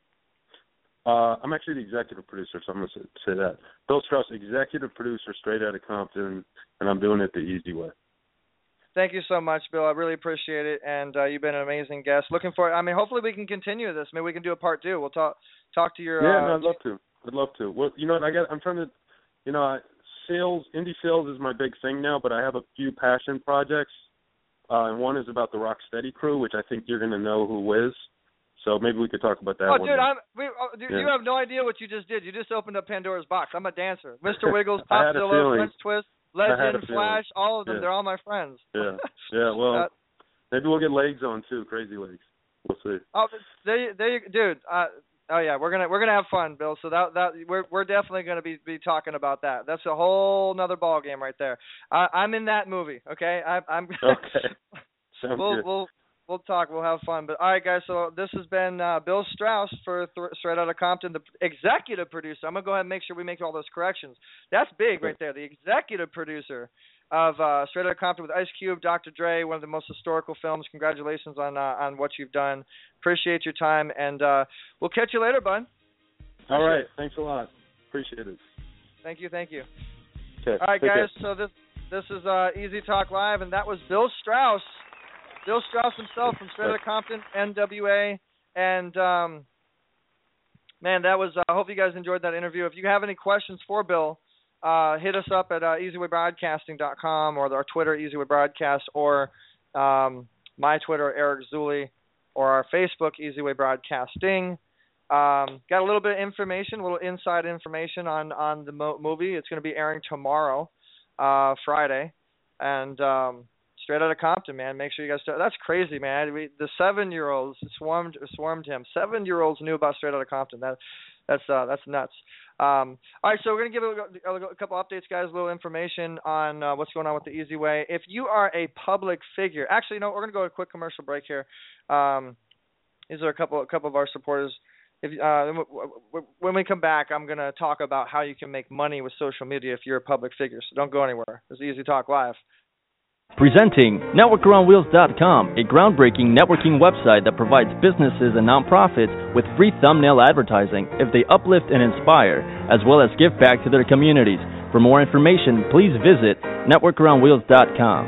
[SPEAKER 18] Uh, I'm actually the executive producer, so I'm going to say that. Bill Strauss, executive producer, Straight Outta Compton, and I'm doing it the easy way.
[SPEAKER 2] Thank you so much, Bill. I really appreciate it, and uh, you've been an amazing guest. Looking forward. I mean, hopefully we can continue this. Maybe we can do a part two. We'll talk talk to your.
[SPEAKER 18] Yeah,
[SPEAKER 2] uh,
[SPEAKER 18] no, I'd love to. I'd love to. Well, you know what? I got. I'm trying to. You know, I, sales, indie sales is my big thing now, but I have a few passion projects, uh, and one is about the Rocksteady crew, which I think you're going to know who is. So maybe we could talk about that.
[SPEAKER 2] Oh,
[SPEAKER 18] one
[SPEAKER 2] dude,
[SPEAKER 18] day.
[SPEAKER 2] I'm. We, oh, dude,
[SPEAKER 18] yeah.
[SPEAKER 2] You have no idea what you just did. You just opened up Pandora's box. I'm a dancer. Mister Wiggles,
[SPEAKER 18] I had a
[SPEAKER 2] Popzilla,
[SPEAKER 18] feeling.
[SPEAKER 2] French Twist,
[SPEAKER 18] I had a
[SPEAKER 2] Legend,
[SPEAKER 18] feeling.
[SPEAKER 2] Flash, all of them.
[SPEAKER 18] Yeah.
[SPEAKER 2] They're all my friends.
[SPEAKER 18] Yeah. Yeah. Well,
[SPEAKER 2] uh,
[SPEAKER 18] maybe we'll get legs on too. Crazy legs. We'll see.
[SPEAKER 2] Oh, there, you, there, you, dude. Uh, oh yeah, we're gonna we're gonna have fun, Bill. So that that we're we're definitely gonna be, be talking about that. That's a whole nother ball game right there. I, I'm in that movie. Okay, I, I'm.
[SPEAKER 18] Okay. Sounds
[SPEAKER 2] we'll
[SPEAKER 18] good.
[SPEAKER 2] we'll we'll talk. We'll have fun. But all right, guys. So this has been uh, Bill Strauss for Th- Straight Outta Compton, the executive producer. I'm gonna go ahead and make sure we make all those corrections. That's big right there. The executive producer of uh, Straight Outta Compton with Ice Cube, Doctor Dre, one of the most historical films. Congratulations on uh, on what you've done. Appreciate your time, and uh, we'll catch you later, bud.
[SPEAKER 18] All right. Thanks a lot. Appreciate it.
[SPEAKER 2] Thank you. Thank you.
[SPEAKER 18] Okay.
[SPEAKER 2] All right,
[SPEAKER 18] Take
[SPEAKER 2] guys.
[SPEAKER 18] care.
[SPEAKER 2] So this This is uh, Easy Talk Live, and that was Bill Strauss. Bill Strauss himself from Straight Outta Compton, N W A. And, um, man, that was, uh, I hope you guys enjoyed that interview. If you have any questions for Bill, uh, hit us up at uh, easy way broadcasting dot com or our Twitter, EasyWay Broadcast, or um, my Twitter, Eric Zuley, or our Facebook, EasyWay Broadcasting. Um, got a little bit of information, a little inside information on, on the mo- movie. It's going to be airing tomorrow, uh, Friday. And um, Straight Outta Compton, man. Make sure you guys start. That's crazy, man. We, the seven-year-olds swarmed swarmed him. Seven-year-olds knew about Straight Outta Compton. That that's uh, that's nuts. Um, all right, so we're gonna give a, a, a couple updates, guys. A little information on uh, what's going on with the Easy Way. If you are a public figure, actually, no, we're gonna go to a quick commercial break here. Um, these are a couple a couple of our supporters. If uh, when we come back, I'm gonna talk about how you can make money with social media if you're a public figure. So don't go anywhere. This is Easy Talk Live.
[SPEAKER 19] Presenting Network Around Wheels dot com, a groundbreaking networking website that provides businesses and nonprofits with free thumbnail advertising if they uplift and inspire, as well as give back to their communities. For more information, please visit Network Around Wheels dot com.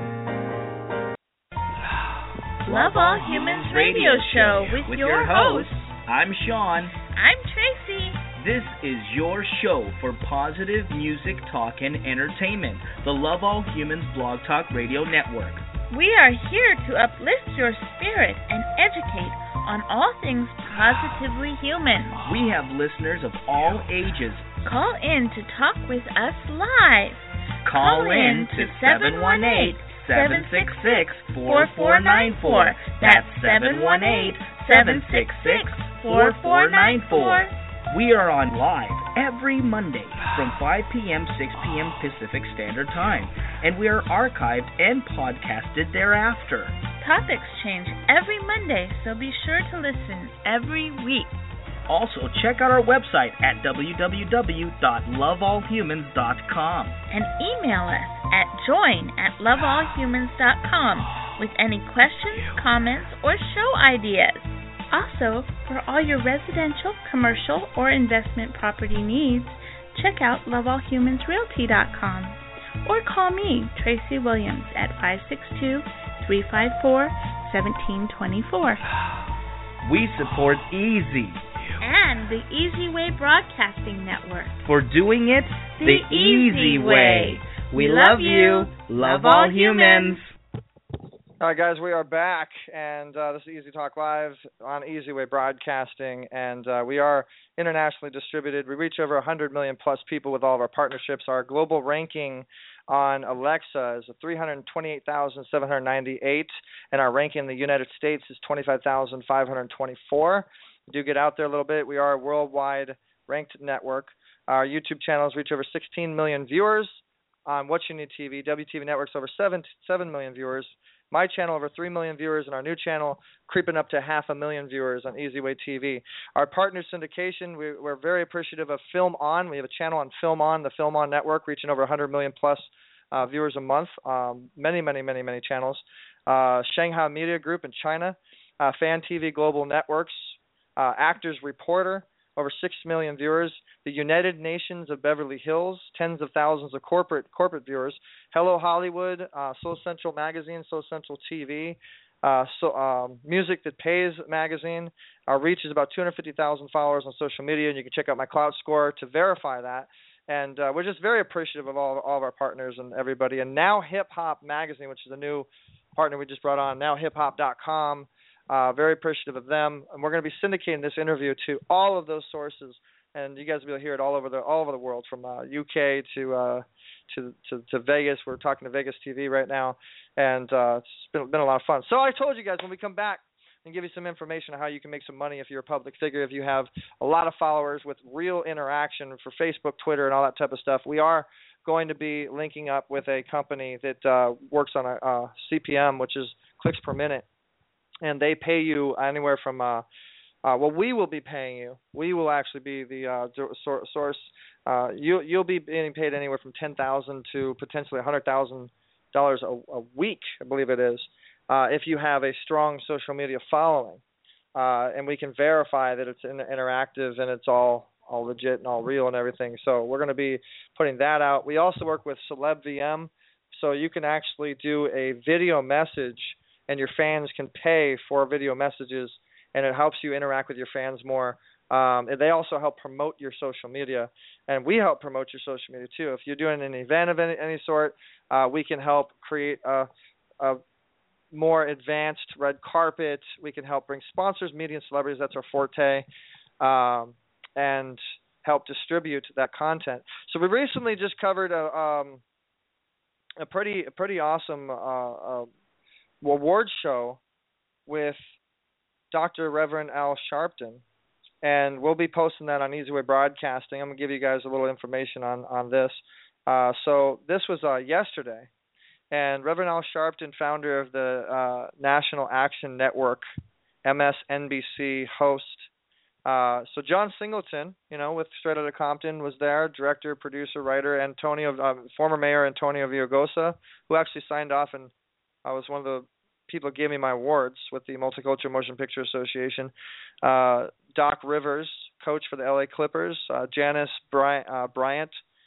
[SPEAKER 20] Love All Humans Radio Show with,
[SPEAKER 21] with
[SPEAKER 20] your,
[SPEAKER 21] your host. I'm Sean.
[SPEAKER 20] I'm Tracy.
[SPEAKER 21] This is your show for positive music, talk, and entertainment. The Love All Humans Blog Talk Radio Network.
[SPEAKER 20] We are here to uplift your spirit and educate on all things positively human.
[SPEAKER 21] We have listeners of all ages.
[SPEAKER 20] Call in to talk with us live.
[SPEAKER 21] Call, Call in to seven one eight, seven six six, four four nine four. That's seven one eight, seven six six, four four nine four. We are on live every Monday from five p.m., six p.m. Pacific Standard Time, and we are archived and podcasted thereafter.
[SPEAKER 20] Topics change every Monday, so be sure to listen every week.
[SPEAKER 21] Also, check out our website at w w w dot love all humans dot com.
[SPEAKER 20] And email us at join at love all humans dot com with any questions, comments, or show ideas. Also, for all your residential, commercial, or investment property needs, check out love all humans realty dot com or call me, Tracy Williams, at five six two, three five four, one seven two four.
[SPEAKER 21] We support Easy
[SPEAKER 20] and the Easy Way Broadcasting Network
[SPEAKER 21] for doing it the, the easy, easy way. We, we love you. Love all humans.
[SPEAKER 2] All right, guys, we are back, and uh, this is Easy Talk Live on Easy Way Broadcasting, and uh, we are internationally distributed. We reach over one hundred million plus people with all of our partnerships. Our global ranking on Alexa is three hundred twenty-eight thousand seven hundred ninety-eight, and our ranking in the United States is twenty-five thousand five hundred twenty-four. We do get out there a little bit. We are a worldwide ranked network. Our YouTube channels reach over sixteen million viewers. On What You Need T V, W T V Network's over seven, seven million viewers. My channel, over three million viewers, and our new channel creeping up to half a million viewers on Easy Way T V. Our partner syndication, we, we're very appreciative of Film On. We have a channel on Film On, the Film On network, reaching over one hundred million plus uh, viewers a month. Um, many, many, many, many channels. Uh, Shanghai Media Group in China, uh, Fan T V Global Networks, uh, Actors Reporter, over six million viewers. The United Nations of Beverly Hills, tens of thousands of corporate corporate viewers. Hello Hollywood, uh, Soul Central Magazine, Soul Central T V, uh, so, um, Music That Pays Magazine. Our reach is about two hundred fifty thousand followers on social media, and you can check out my cloud score to verify that. And uh, we're just very appreciative of all, all of our partners and everybody. And Now Hip Hop Magazine, which is a new partner we just brought on, now hip hop dot com. Uh, very appreciative of them, and we're going to be syndicating this interview to all of those sources, and you guys will be able to hear it all over the all over the world, from uh, U K to, uh, to to to Vegas. We're talking to Vegas T V right now, and uh, it's been been a lot of fun. So I told you guys when we come back and give you some information on how you can make some money if you're a public figure, if you have a lot of followers with real interaction for Facebook, Twitter, and all that type of stuff. We are going to be linking up with a company that uh, works on a uh, C P M, which is clicks per minute. And they pay you anywhere from, uh, uh, well, we will be paying you. We will actually be the uh, source. Uh, you, you'll be being paid anywhere from ten thousand dollars to potentially one hundred thousand dollars a, a week, I believe it is, uh, if you have a strong social media following. Uh, and we can verify that it's in, interactive and it's all, all legit and all real and everything. So we're going to be putting that out. We also work with CelebVM. So you can actually do a video message, and your fans can pay for video messages, and it helps you interact with your fans more. Um, and they also help promote your social media, and we help promote your social media too. If you're doing an event of any, any sort, uh, we can help create a, a more advanced red carpet. We can help bring sponsors, media, and celebrities. That's our forte, um, and help distribute that content. So we recently just covered a, um, a pretty a pretty awesome uh, uh, awards show with Doctor Reverend Al Sharpton, and we'll be posting that on Easy Way Broadcasting. I'm going to give you guys a little information on, on this. Uh, so this was uh, yesterday, and Reverend Al Sharpton, founder of the uh, National Action Network, M S N B C host. Uh, so John Singleton, you know, with Straight Outta Compton, was there, director, producer, writer. Antonio, uh, former mayor Antonio Villaraigosa, who actually signed off, and I was one of the people who gave me my awards with the Multicultural Motion Picture Association. Uh, Doc Rivers, coach for the L A Clippers. Uh, Janice Bryant, uh, Bryant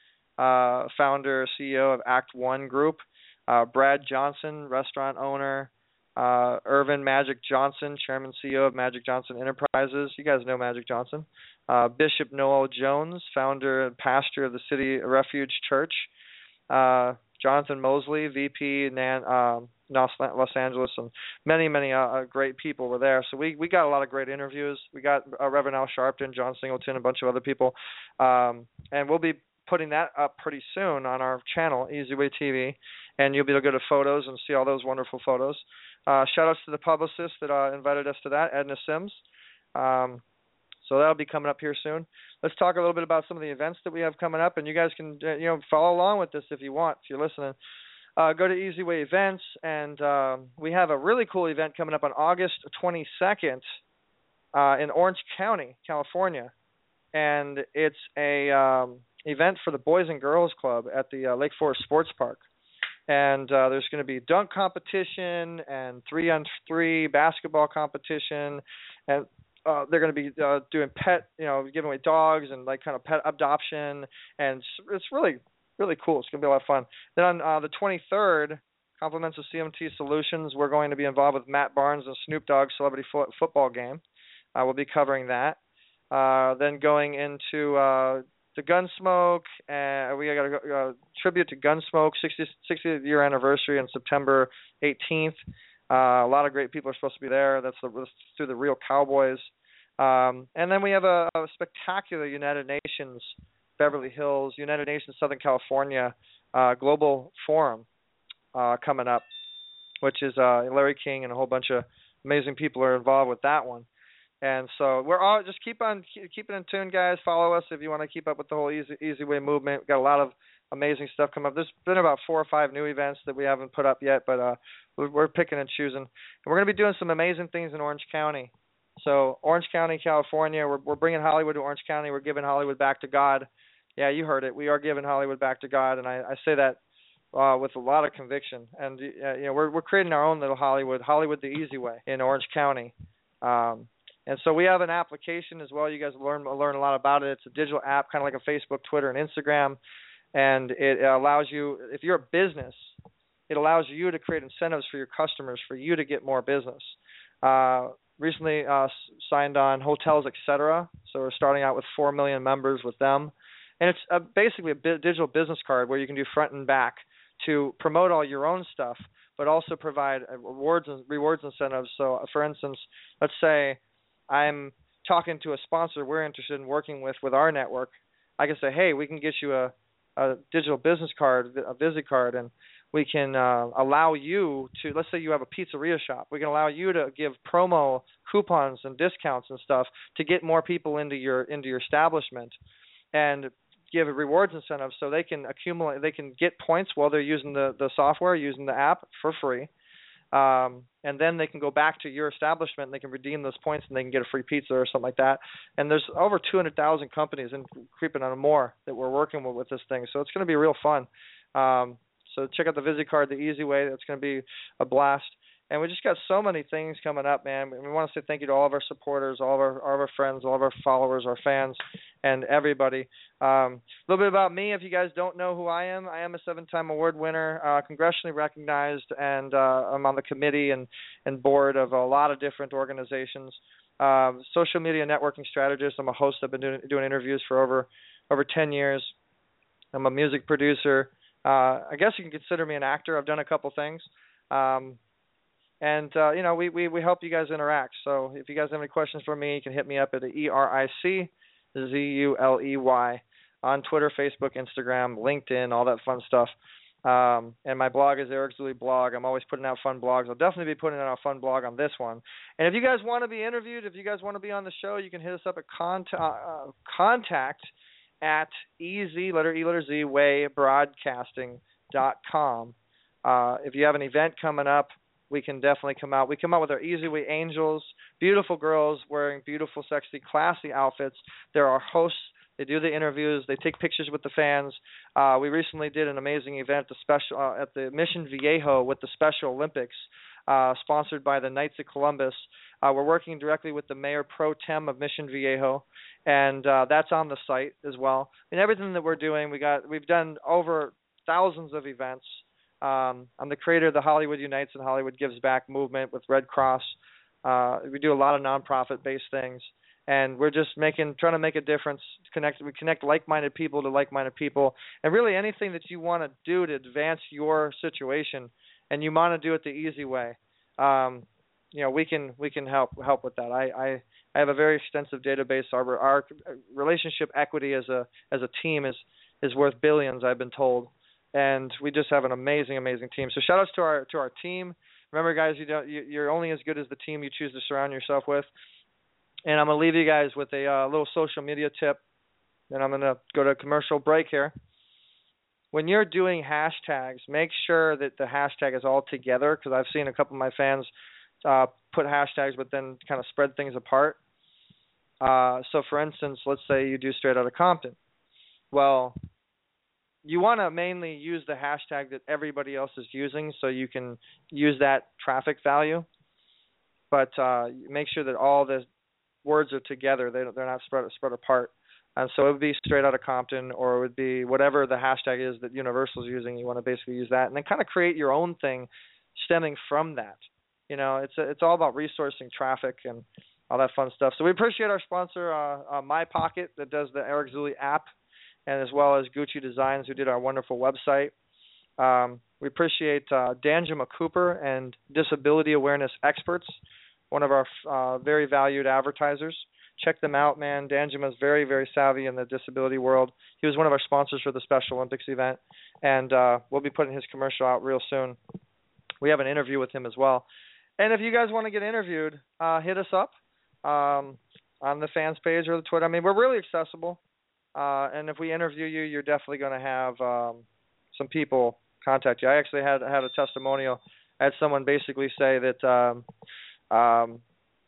[SPEAKER 2] uh, founder, C E O of Act One Group. Uh, Brad Johnson, restaurant owner. Uh, Irvin Magic Johnson, chairman, C E O of Magic Johnson Enterprises. You guys know Magic Johnson. Uh, Bishop Noel Jones, founder and pastor of the City Refuge Church. Uh, Jonathan Mosley, V P, Nan, um, Los Angeles, and many, many uh, great people were there. So we, we got a lot of great interviews. We got uh, Reverend Al Sharpton, John Singleton, a bunch of other people. Um, and we'll be putting that up pretty soon on our channel, Easy Way T V, and you'll be able to go to photos and see all those wonderful photos. Uh, shout outs to the publicist that uh, invited us to that, Edna Sims. Um, so that'll be coming up here soon. Let's talk a little bit about some of the events that we have coming up, and you guys can uh, you know follow along with this if you want, if you're listening. Uh, go to Easy Way Events, and um, we have a really cool event coming up on August twenty-second uh, in Orange County, California, and it's a um, event for the Boys and Girls Club at the uh, Lake Forest Sports Park. And uh, there's going to be dunk competition and three on three basketball competition, and uh, they're going to be uh, doing pet, you know, giving away dogs and like kind of pet adoption, and it's, it's really, really cool. It's going to be a lot of fun. Then on uh, the twenty-third, compliments of C M T Solutions, we're going to be involved with Matt Barnes and Snoop Dogg's celebrity fo- football game. Uh, we'll be covering that. Uh, then going into uh, the Gunsmoke, uh, we got a uh, tribute to Gunsmoke, sixtieth year anniversary on September eighteenth. Uh, a lot of great people are supposed to be there. That's, the, that's through the Real Cowboys. Um, and then we have a, a spectacular United Nations Beverly Hills, United Nations Southern California uh, Global Forum uh, coming up, which is uh, Larry King and a whole bunch of amazing people are involved with that one. And so we're all just keep on keep, keep it in tune, guys. Follow us if you want to keep up with the whole Easy Easy Way movement. We've got a lot of amazing stuff coming up. There's been about four or five new events that we haven't put up yet, but uh, we're, we're picking and choosing. And we're going to be doing some amazing things in Orange County. So Orange County, California, we're we're bringing Hollywood to Orange County. We're giving Hollywood back to God. Yeah, you heard it. We are giving Hollywood back to God, and I, I say that uh, with a lot of conviction. And uh, you know, we're we're creating our own little Hollywood, Hollywood the Easy Way in Orange County. Um, And so we have an application as well. You guys will learn learn a lot about it. It's a digital app, kind of like a Facebook, Twitter, and Instagram. And it allows you, if you're a business, it allows you to create incentives for your customers, for you to get more business. Uh, recently uh, signed on Hotels, et cetera. So we're starting out with four million members with them. And it's a, basically a bi- digital business card where you can do front and back to promote all your own stuff, but also provide rewards and rewards incentives. So, for instance, let's say I'm talking to a sponsor we're interested in working with with our network. I can say, hey, we can get you a, a digital business card, a visit card, and we can uh, allow you to, let's say you have a pizzeria shop. We can allow you to give promo coupons and discounts and stuff to get more people into your into your establishment, and give rewards incentives so they can accumulate, they can get points while they're using the, the software, using the app for free. Um, and then they can go back to your establishment and they can redeem those points and they can get a free pizza or something like that. And there's over two hundred thousand companies and creeping on more that we're working with with this thing. So it's going to be real fun. Um, so check out the Visit Card the Easy Way. That's going to be a blast. And we just got so many things coming up, man. We want to say thank you to all of our supporters, all of our, all of our friends, all of our followers, our fans, and everybody. Um, a little bit about me, if you guys don't know who I am. I am a seven-time award winner, uh, congressionally recognized, and uh, I'm on the committee and, and board of a lot of different organizations. Um, social media networking strategist. I'm a host. I've been doing, doing interviews for over over ten years. I'm a music producer. Uh, I guess you can consider me an actor. I've done a couple things. Um, And, uh, you know, we, we, we help you guys interact. So if you guys have any questions for me, you can hit me up at E R I C Z U L E Y on Twitter, Facebook, Instagram, LinkedIn, all that fun stuff. Um, and my blog is Eric Zuley Blog. I'm always putting out fun blogs. I'll definitely be putting out a fun blog on this one. And if you guys want to be interviewed, if you guys want to be on the show, you can hit us up at contact, uh, contact at EZ, letter E, letter Z, way broadcasting dot com. Uh, if you have an event coming up, we can definitely come out. We come out with our Easy Way Angels, beautiful girls wearing beautiful, sexy, classy outfits. They're our hosts. They do the interviews. They take pictures with the fans. Uh, we recently did an amazing event the special, uh, at the Mission Viejo with the Special Olympics, uh, sponsored by the Knights of Columbus. Uh, we're working directly with the Mayor Pro Tem of Mission Viejo, and uh, that's on the site as well. And everything that we're doing, we got, we've done over thousands of events. Um, I'm the creator of the Hollywood Unites and Hollywood Gives Back movement with Red Cross. Uh, we do a lot of nonprofit-based things, and we're just making, trying to make a difference. Connect, we connect like-minded people to like-minded people, and really anything that you want to do to advance your situation, and you want to do it the easy way. Um, you know, we can we can help help with that. I, I, I have a very extensive database. Our our relationship equity as a as a team is is worth billions, I've been told. And we just have an amazing, amazing team. So shout outs to our to our team. Remember, guys, you don't you, you're only as good as the team you choose to surround yourself with. And I'm gonna leave you guys with a uh, little social media tip. Then I'm gonna go to a commercial break here. When you're doing hashtags, make sure that the hashtag is all together, because I've seen a couple of my fans uh, put hashtags but then kind of spread things apart. Uh, so, for instance, let's say you do Straight Outta Compton. Well, you want to mainly use the hashtag that everybody else is using, so you can use that traffic value. But uh, make sure that all the words are together; they they're not spread spread apart. And so it would be Straight Outta Compton, or it would be whatever the hashtag is that Universal is using. You want to basically use that, and then kind of create your own thing, stemming from that. You know, it's a, it's all about resourcing traffic and all that fun stuff. So we appreciate our sponsor, uh, uh, My Pocket, that does the Eric Zuley app, and as well as Gucci Designs, who did our wonderful website. Um, we appreciate uh, Danjuma Cooper and Disability Awareness Experts, one of our uh, very valued advertisers. Check them out, man. Danjuma is very, very savvy in the disability world. He was one of our sponsors for the Special Olympics event, and uh, we'll be putting his commercial out real soon. We have an interview with him as well. And if you guys want to get interviewed, uh, hit us up um, on the fans page or the Twitter. I mean, we're really accessible. Uh, and if we interview you, you're definitely going to have um, some people contact you. I actually had had a testimonial. I had someone basically say that um, um,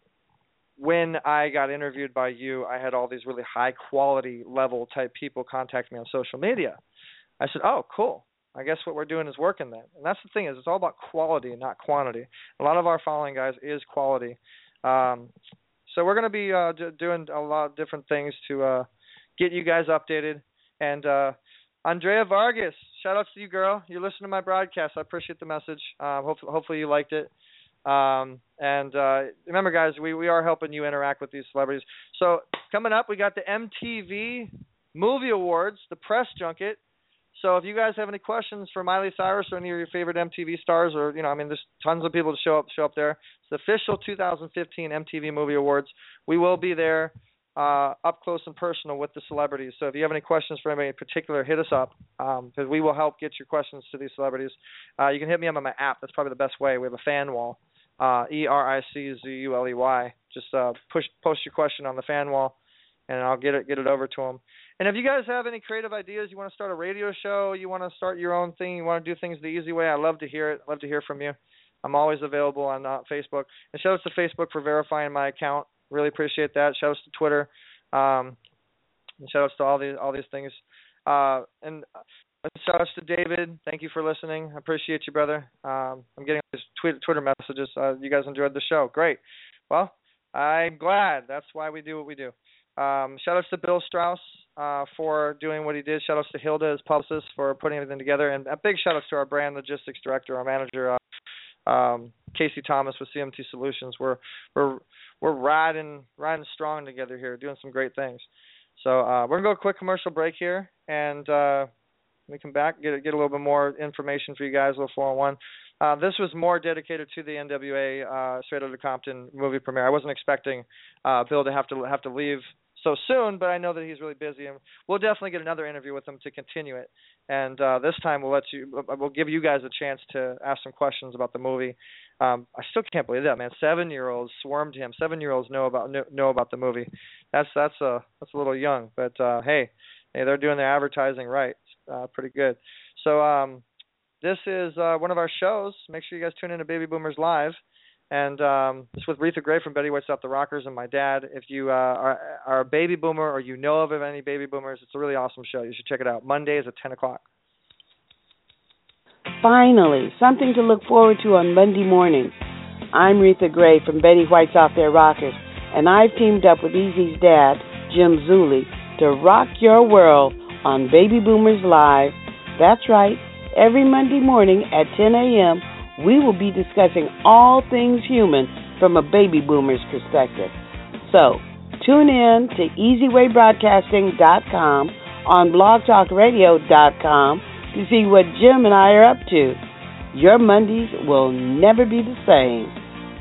[SPEAKER 2] when I got interviewed by you, I had all these really high-quality level type people contact me on social media. I said, oh, cool. I guess what we're doing is working then. And that's the thing, is it's all about quality and not quantity. A lot of our following, guys, is quality. Um, so we're going to be uh, d- doing a lot of different things to uh, get you guys updated. And uh, Andrea Vargas, shout outs to you, girl. You listen to my broadcast. I appreciate the message. Uh, hopefully, hopefully you liked it. Um, and uh, remember, guys, we, we are helping you interact with these celebrities. So coming up, we got the M T V Movie Awards, the press junket. So if you guys have any questions for Miley Cyrus or any of your favorite M T V stars, or, you know, I mean, there's tons of people to show up show up there. It's the official two thousand fifteen M T V Movie Awards. We will be there uh, up close and personal with the celebrities. So if you have any questions for anybody in particular, hit us up, because um, we will help get your questions to these celebrities. Uh, you can hit me up on my app. That's probably the best way. We have a fan wall, uh, E R I C Z U L E Y. Just uh, push post your question on the fan wall, and I'll get it get it over to them. And if you guys have any creative ideas, you want to start a radio show, you want to start your own thing, you want to do things the easy way, I'd love to hear it. I'd love to hear from you. I'm always available on uh, Facebook. And shout out to Facebook for verifying my account. Really appreciate that. Shout out to Twitter. Um, and shout outs to all these all these things. Uh, and shout outs to David. Thank you for listening. I appreciate you, brother. Um, I'm getting these tweet, Twitter messages. Uh, you guys enjoyed the show. Great. Well, I'm glad. That's why we do what we do. Um, shout outs to Bill Strauss uh, for doing what he did. Shout outs to Hilda, his publicist, for putting everything together. And a big shout outs to our brand logistics director, our manager, uh, um, Casey Thomas with C M T Solutions. We're we're we're riding riding strong together here, doing some great things. So uh, we're gonna go a quick commercial break here, and uh, we come back get get a little bit more information for you guys. A little four oh one. Uh, this was more dedicated to the N W A uh, Straight Outta Compton movie premiere. I wasn't expecting uh, Bill to have to have to leave so soon, but I know that he's really busy, and we'll definitely get another interview with him to continue it. And uh, this time we'll let you, we'll give you guys a chance to ask some questions about the movie. Um, I still can't believe that, man. Seven-year-olds swarmed him. Seven-year-olds know about know, know about the movie. That's that's a that's a little young, but uh, hey, hey, they're doing their advertising right. Uh, pretty good. So um, this is uh, one of our shows. Make sure you guys tune in to Baby Boomers Live. And um, it's with Retha Gray from Betty White Stop the Rockers and my dad. If you uh, are, are a baby boomer or you know of any baby boomers, it's a really awesome show. You should check it out. Mondays at ten o'clock.
[SPEAKER 3] Finally, something to look forward to on Monday mornings. I'm Retha Gray from Betty White's Out There Rockers, and I've teamed up with Easy's dad, Jim Zuley, to rock your world on Baby Boomers Live. That's right, every Monday morning at ten a.m., we will be discussing all things human from a baby boomer's perspective. So, tune in to easy way broadcasting dot com on blog talk radio dot com to see what Jim and I are up to. Your Mondays will never be the same.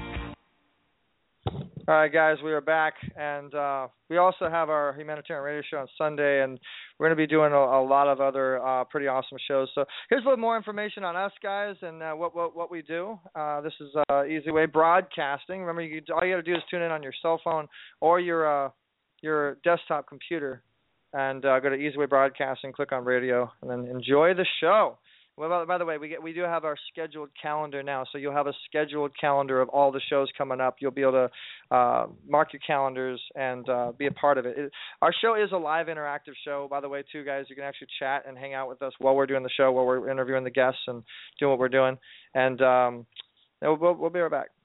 [SPEAKER 2] All right, guys, we are back, and uh, we also have our humanitarian radio show on Sunday, and we're going to be doing a, a lot of other uh, pretty awesome shows. So here's a little more information on us, guys, and uh, what, what what we do. Uh, this is uh, Easy Way Broadcasting. Remember, you, all you got to do is tune in on your cell phone or your uh, your desktop computer, and uh, go to Easy Way Broadcasting, click on radio, and then enjoy the show. Well, by, by the way, we get we do have our scheduled calendar now, so you'll have a scheduled calendar of all the shows coming up. You'll be able to uh, mark your calendars and uh, be a part of it. it. Our show is a live interactive show, by the way, too, guys. You can actually chat and hang out with us while we're doing the show, while we're interviewing the guests and doing what we're doing. And um, we'll, we'll, we'll be right back.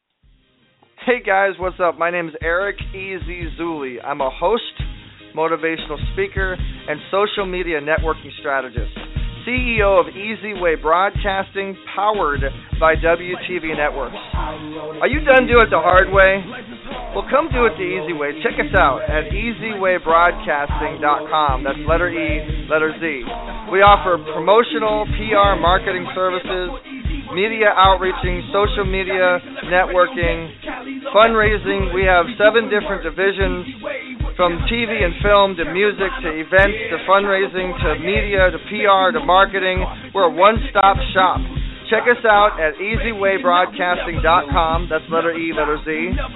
[SPEAKER 2] Hey, guys, what's up? My name is Eric Easy Zuley. I'm a host, motivational speaker, and social media networking strategist. C E O of Easy Way Broadcasting, powered by W T V Networks. Are you done doing it the hard way? Well, come do it the easy way. Check us out at easy way broadcasting dot com. That's letter E, letter Z. We offer promotional P R marketing services, media outreaching, social media networking, fundraising. We have seven different divisions, from T V and film to music to events to fundraising to media to P R to marketing. We're a one-stop shop. Check us out at easy way broadcasting dot com. That's letter E, letter Z.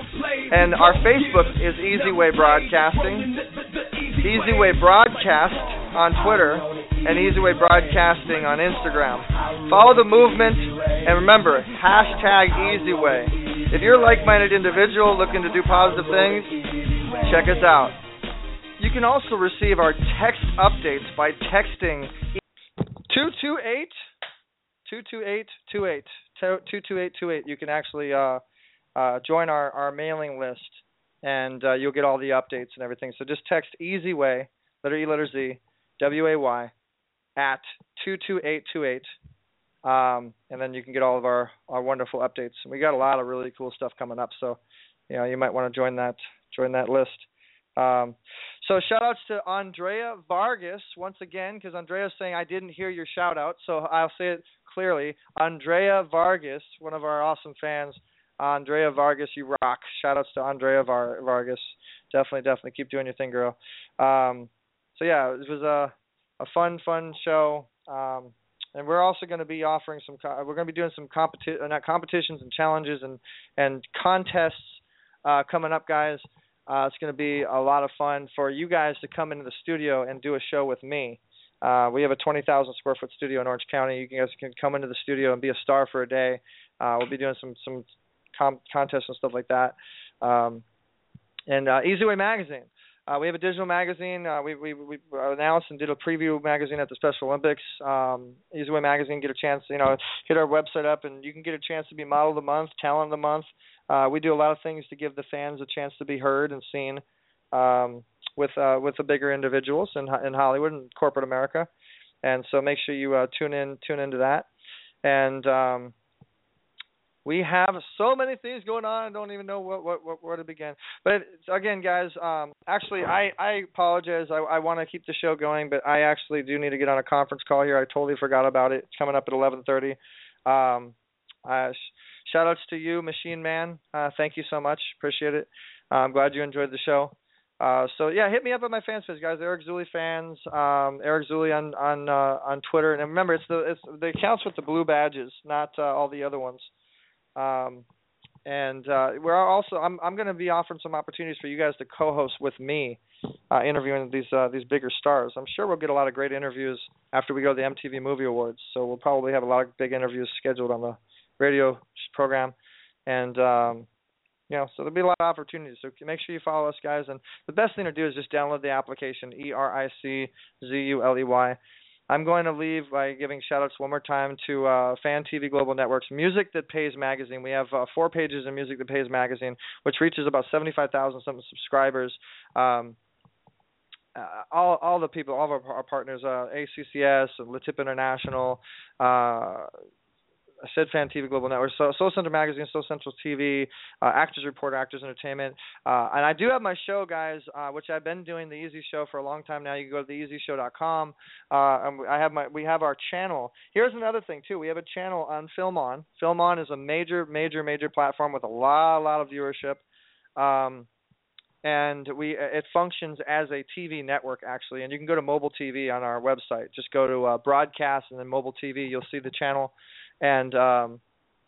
[SPEAKER 2] And our Facebook is Easy Way Broadcasting, Easy Way Broadcast on Twitter, and Easy Way Broadcasting on Instagram. Follow the movement, and remember, hashtag Easy Way. If you're a like-minded individual looking to do positive things, check us out. You can also receive our text updates by texting two two eight, two two eight two eight, two two eight two eight. You can actually uh, uh, join our, our mailing list, and uh, you'll get all the updates and everything. So just text Easy Way, letter E, letter Z, W A Y, at two two eight two eight, um, and then you can get all of our, our wonderful updates. And we got a lot of really cool stuff coming up, so you know you might want to join that join that list. Um, so shout outs to Andrea Vargas once again, because Andrea's saying I didn't hear your shout out, so I'll say it clearly. Andrea Vargas, one of our awesome fans. Andrea Vargas, you rock. Shout outs to Andrea Var- Vargas. Definitely, definitely keep doing your thing, girl. Um, so yeah, it was a a fun, fun show. Um, and we're also going to be offering some. Co- we're going to be doing some competi- uh, not competitions and challenges and and contests uh, coming up, guys. Uh, it's going to be a lot of fun for you guys to come into the studio and do a show with me. Uh, we have a twenty thousand square foot studio in Orange County. You guys can come into the studio and be a star for a day. Uh, we'll be doing some some com- contests and stuff like that. Um, and uh, Easy Way Magazine. Uh, we have a digital magazine. Uh, we, we we announced and did a preview magazine at the Special Olympics. Um, Easy Way Magazine. Get a chance, you know, hit our website up, and you can get a chance to be Model of the Month, Talent of the Month. Uh, we do a lot of things to give the fans a chance to be heard and seen um, with uh, with the bigger individuals in in Hollywood and corporate America. And so make sure you uh, tune in tune into that. And um, we have so many things going on. I don't even know what, what, what where to begin. But again, guys, um, actually, I, I apologize. I, I want to keep the show going, but I actually do need to get on a conference call here. I totally forgot about it. It's coming up at eleven thirty. Um, uh, sh- shout outs to you, Machine Man. Uh, thank you so much. Appreciate it. Uh, I'm glad you enjoyed the show. Uh, so yeah, hit me up on my fans page, guys. Eric Zuley fans, um, Eric Zuley on on uh, on Twitter, and remember, it's the it's the accounts with the blue badges, not uh, all the other ones. Um, and uh, we're also I'm I'm going to be offering some opportunities for you guys to co-host with me, uh, interviewing these uh, these bigger stars. I'm sure we'll get a lot of great interviews after we go to the M T V Movie Awards. So we'll probably have a lot of big interviews scheduled on the radio program, and um, you know, so there'll be a lot of opportunities. So make sure you follow us, guys. And the best thing to do is just download the application, E R I C Z U L E Y. I'm going to leave by giving shout-outs one more time to uh, Fan T V Global Network's Music That Pays magazine. We have uh, four pages in Music That Pays magazine, which reaches about seventy-five thousand something subscribers. Um, uh, all all the people, all of our, our partners, uh, A C C S, Latip International, uh, I said Fan T V Global Network, so Soul Central Magazine, Soul Central T V, uh, Actors Report, Actors Entertainment. Uh, and I do have my show, guys, uh, which I've been doing, The Easy Show, for a long time now. You can go to the easy show dot com. Uh, and I have my, we have our channel. Here's another thing, too. We have a channel on Film On. Film On is a major, major, major platform with a lot, a lot of viewership. Um, and we it functions as a T V network, actually. And you can go to mobile T V on our website. Just go to uh, broadcast and then mobile T V. You'll see the channel. And um,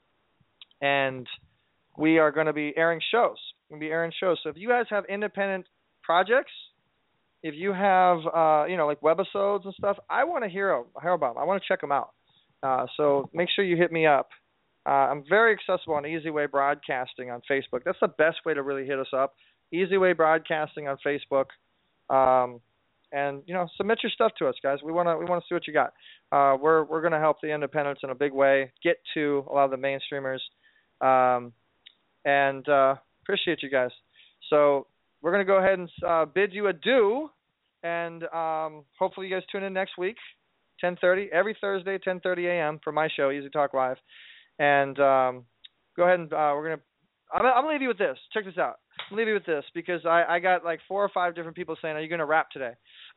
[SPEAKER 2] and we are going to be airing shows. We're going to be airing shows. So if you guys have independent projects, if you have uh, you know like webisodes and stuff, I want to hear hear about them. I want to check them out. Uh, so make sure you hit me up. Uh, I'm very accessible on Easy Way Broadcasting on Facebook. That's the best way to really hit us up. Easy Way Broadcasting on Facebook. Um, And you know, submit your stuff to us, guys. We wanna we wanna see what you got. Uh, we're we're gonna help the independents in a big way, get to a lot of the mainstreamers, um, and uh, appreciate you guys. So we're gonna go ahead and uh, bid you adieu, and um, hopefully you guys tune in next week, ten thirty every Thursday, ten thirty a.m. for my show, Easy Talk Live. And um, go ahead and uh, we're gonna. I'm, I'm gonna leave you with this. Check this out. I'm gonna leave you with this because I, I got like four or five different people saying, "Are you gonna rap today?"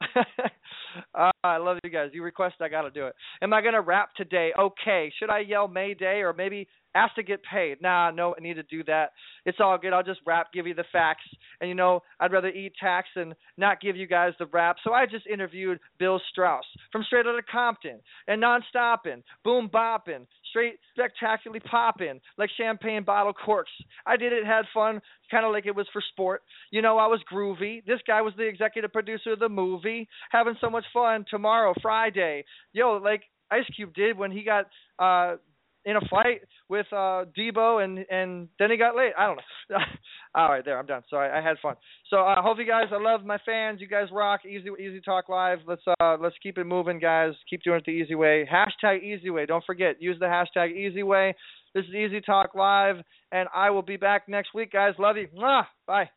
[SPEAKER 2] uh, I love you guys. You request, I gotta do it. Am I gonna rap today? Okay. Should I yell Mayday or maybe ask to get paid? Nah, no, I need to do that. It's all good. I'll just rap, give you the facts. And you know, I'd rather eat tax than not give you guys the rap. So I just interviewed Bill Strauss from Straight Outta Compton and Non-Stoppin', Boom Boppin', straight spectacularly poppin', like champagne bottle corks. I did it, had fun, kind of like it was for sport. You know, I was groovy. This guy was the executive producer of the movie, having so much fun. Tomorrow, Friday, yo, like Ice Cube did when he got uh, in a fight with uh, Debo, and, and then he got late. I don't know. All right, there, I'm done. So I, I had fun. So I uh, hope you guys, I love my fans. You guys rock. Easy Easy Talk Live. Let's uh, let's keep it moving, guys. Keep doing it the easy way. Hashtag Easy Way. Don't forget, use the hashtag Easy Way. This is Easy Talk Live, and I will be back next week, guys. Love you. Mwah. Bye.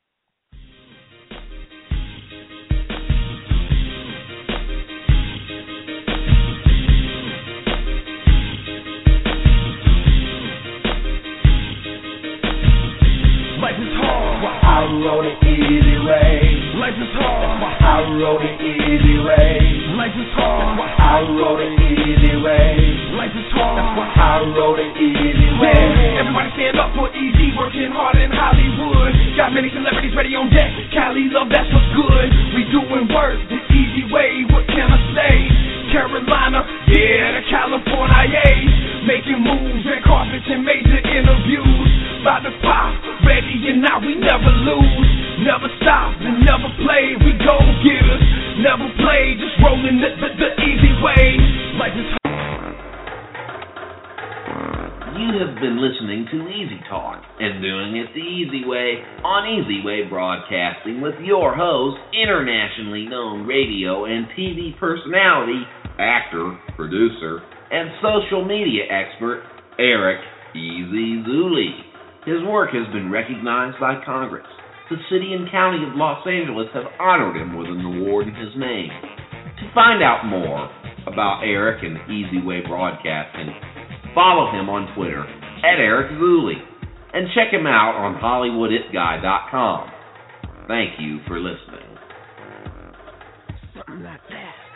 [SPEAKER 16] Life is hard, well, I wrote it easy way. Life is hard, well, I wrote it easy way. Life is hard, well, I wrote it easy way. Life is hard, that's why I wrote it easy way. Everybody stand up for easy, working hard in Hollywood. Got many celebrities ready on deck. Cali love, that's what's good. We doing work the easy way. What can I say? Carolina, yeah, the California, making moves and carpets and major interviews. By the pop, ready and now we never lose. Never stop and never play. We go getters, never play. Just rolling the, the, the easy way. Life is hard. You have
[SPEAKER 1] been listening to Easy Talk and doing it the easy way on Easy Way Broadcasting with your host, internationally known radio and T V personality, actor, producer, and social media expert, Eric Easy Zuli. His work has been recognized by Congress. The city and county of Los Angeles have honored him with an award in his name. To find out more about Eric and Easy Way Broadcasting, follow him on Twitter at Eric Zuli and check him out on Hollywood It Guy dot com. Thank you for listening.
[SPEAKER 16] Something like that.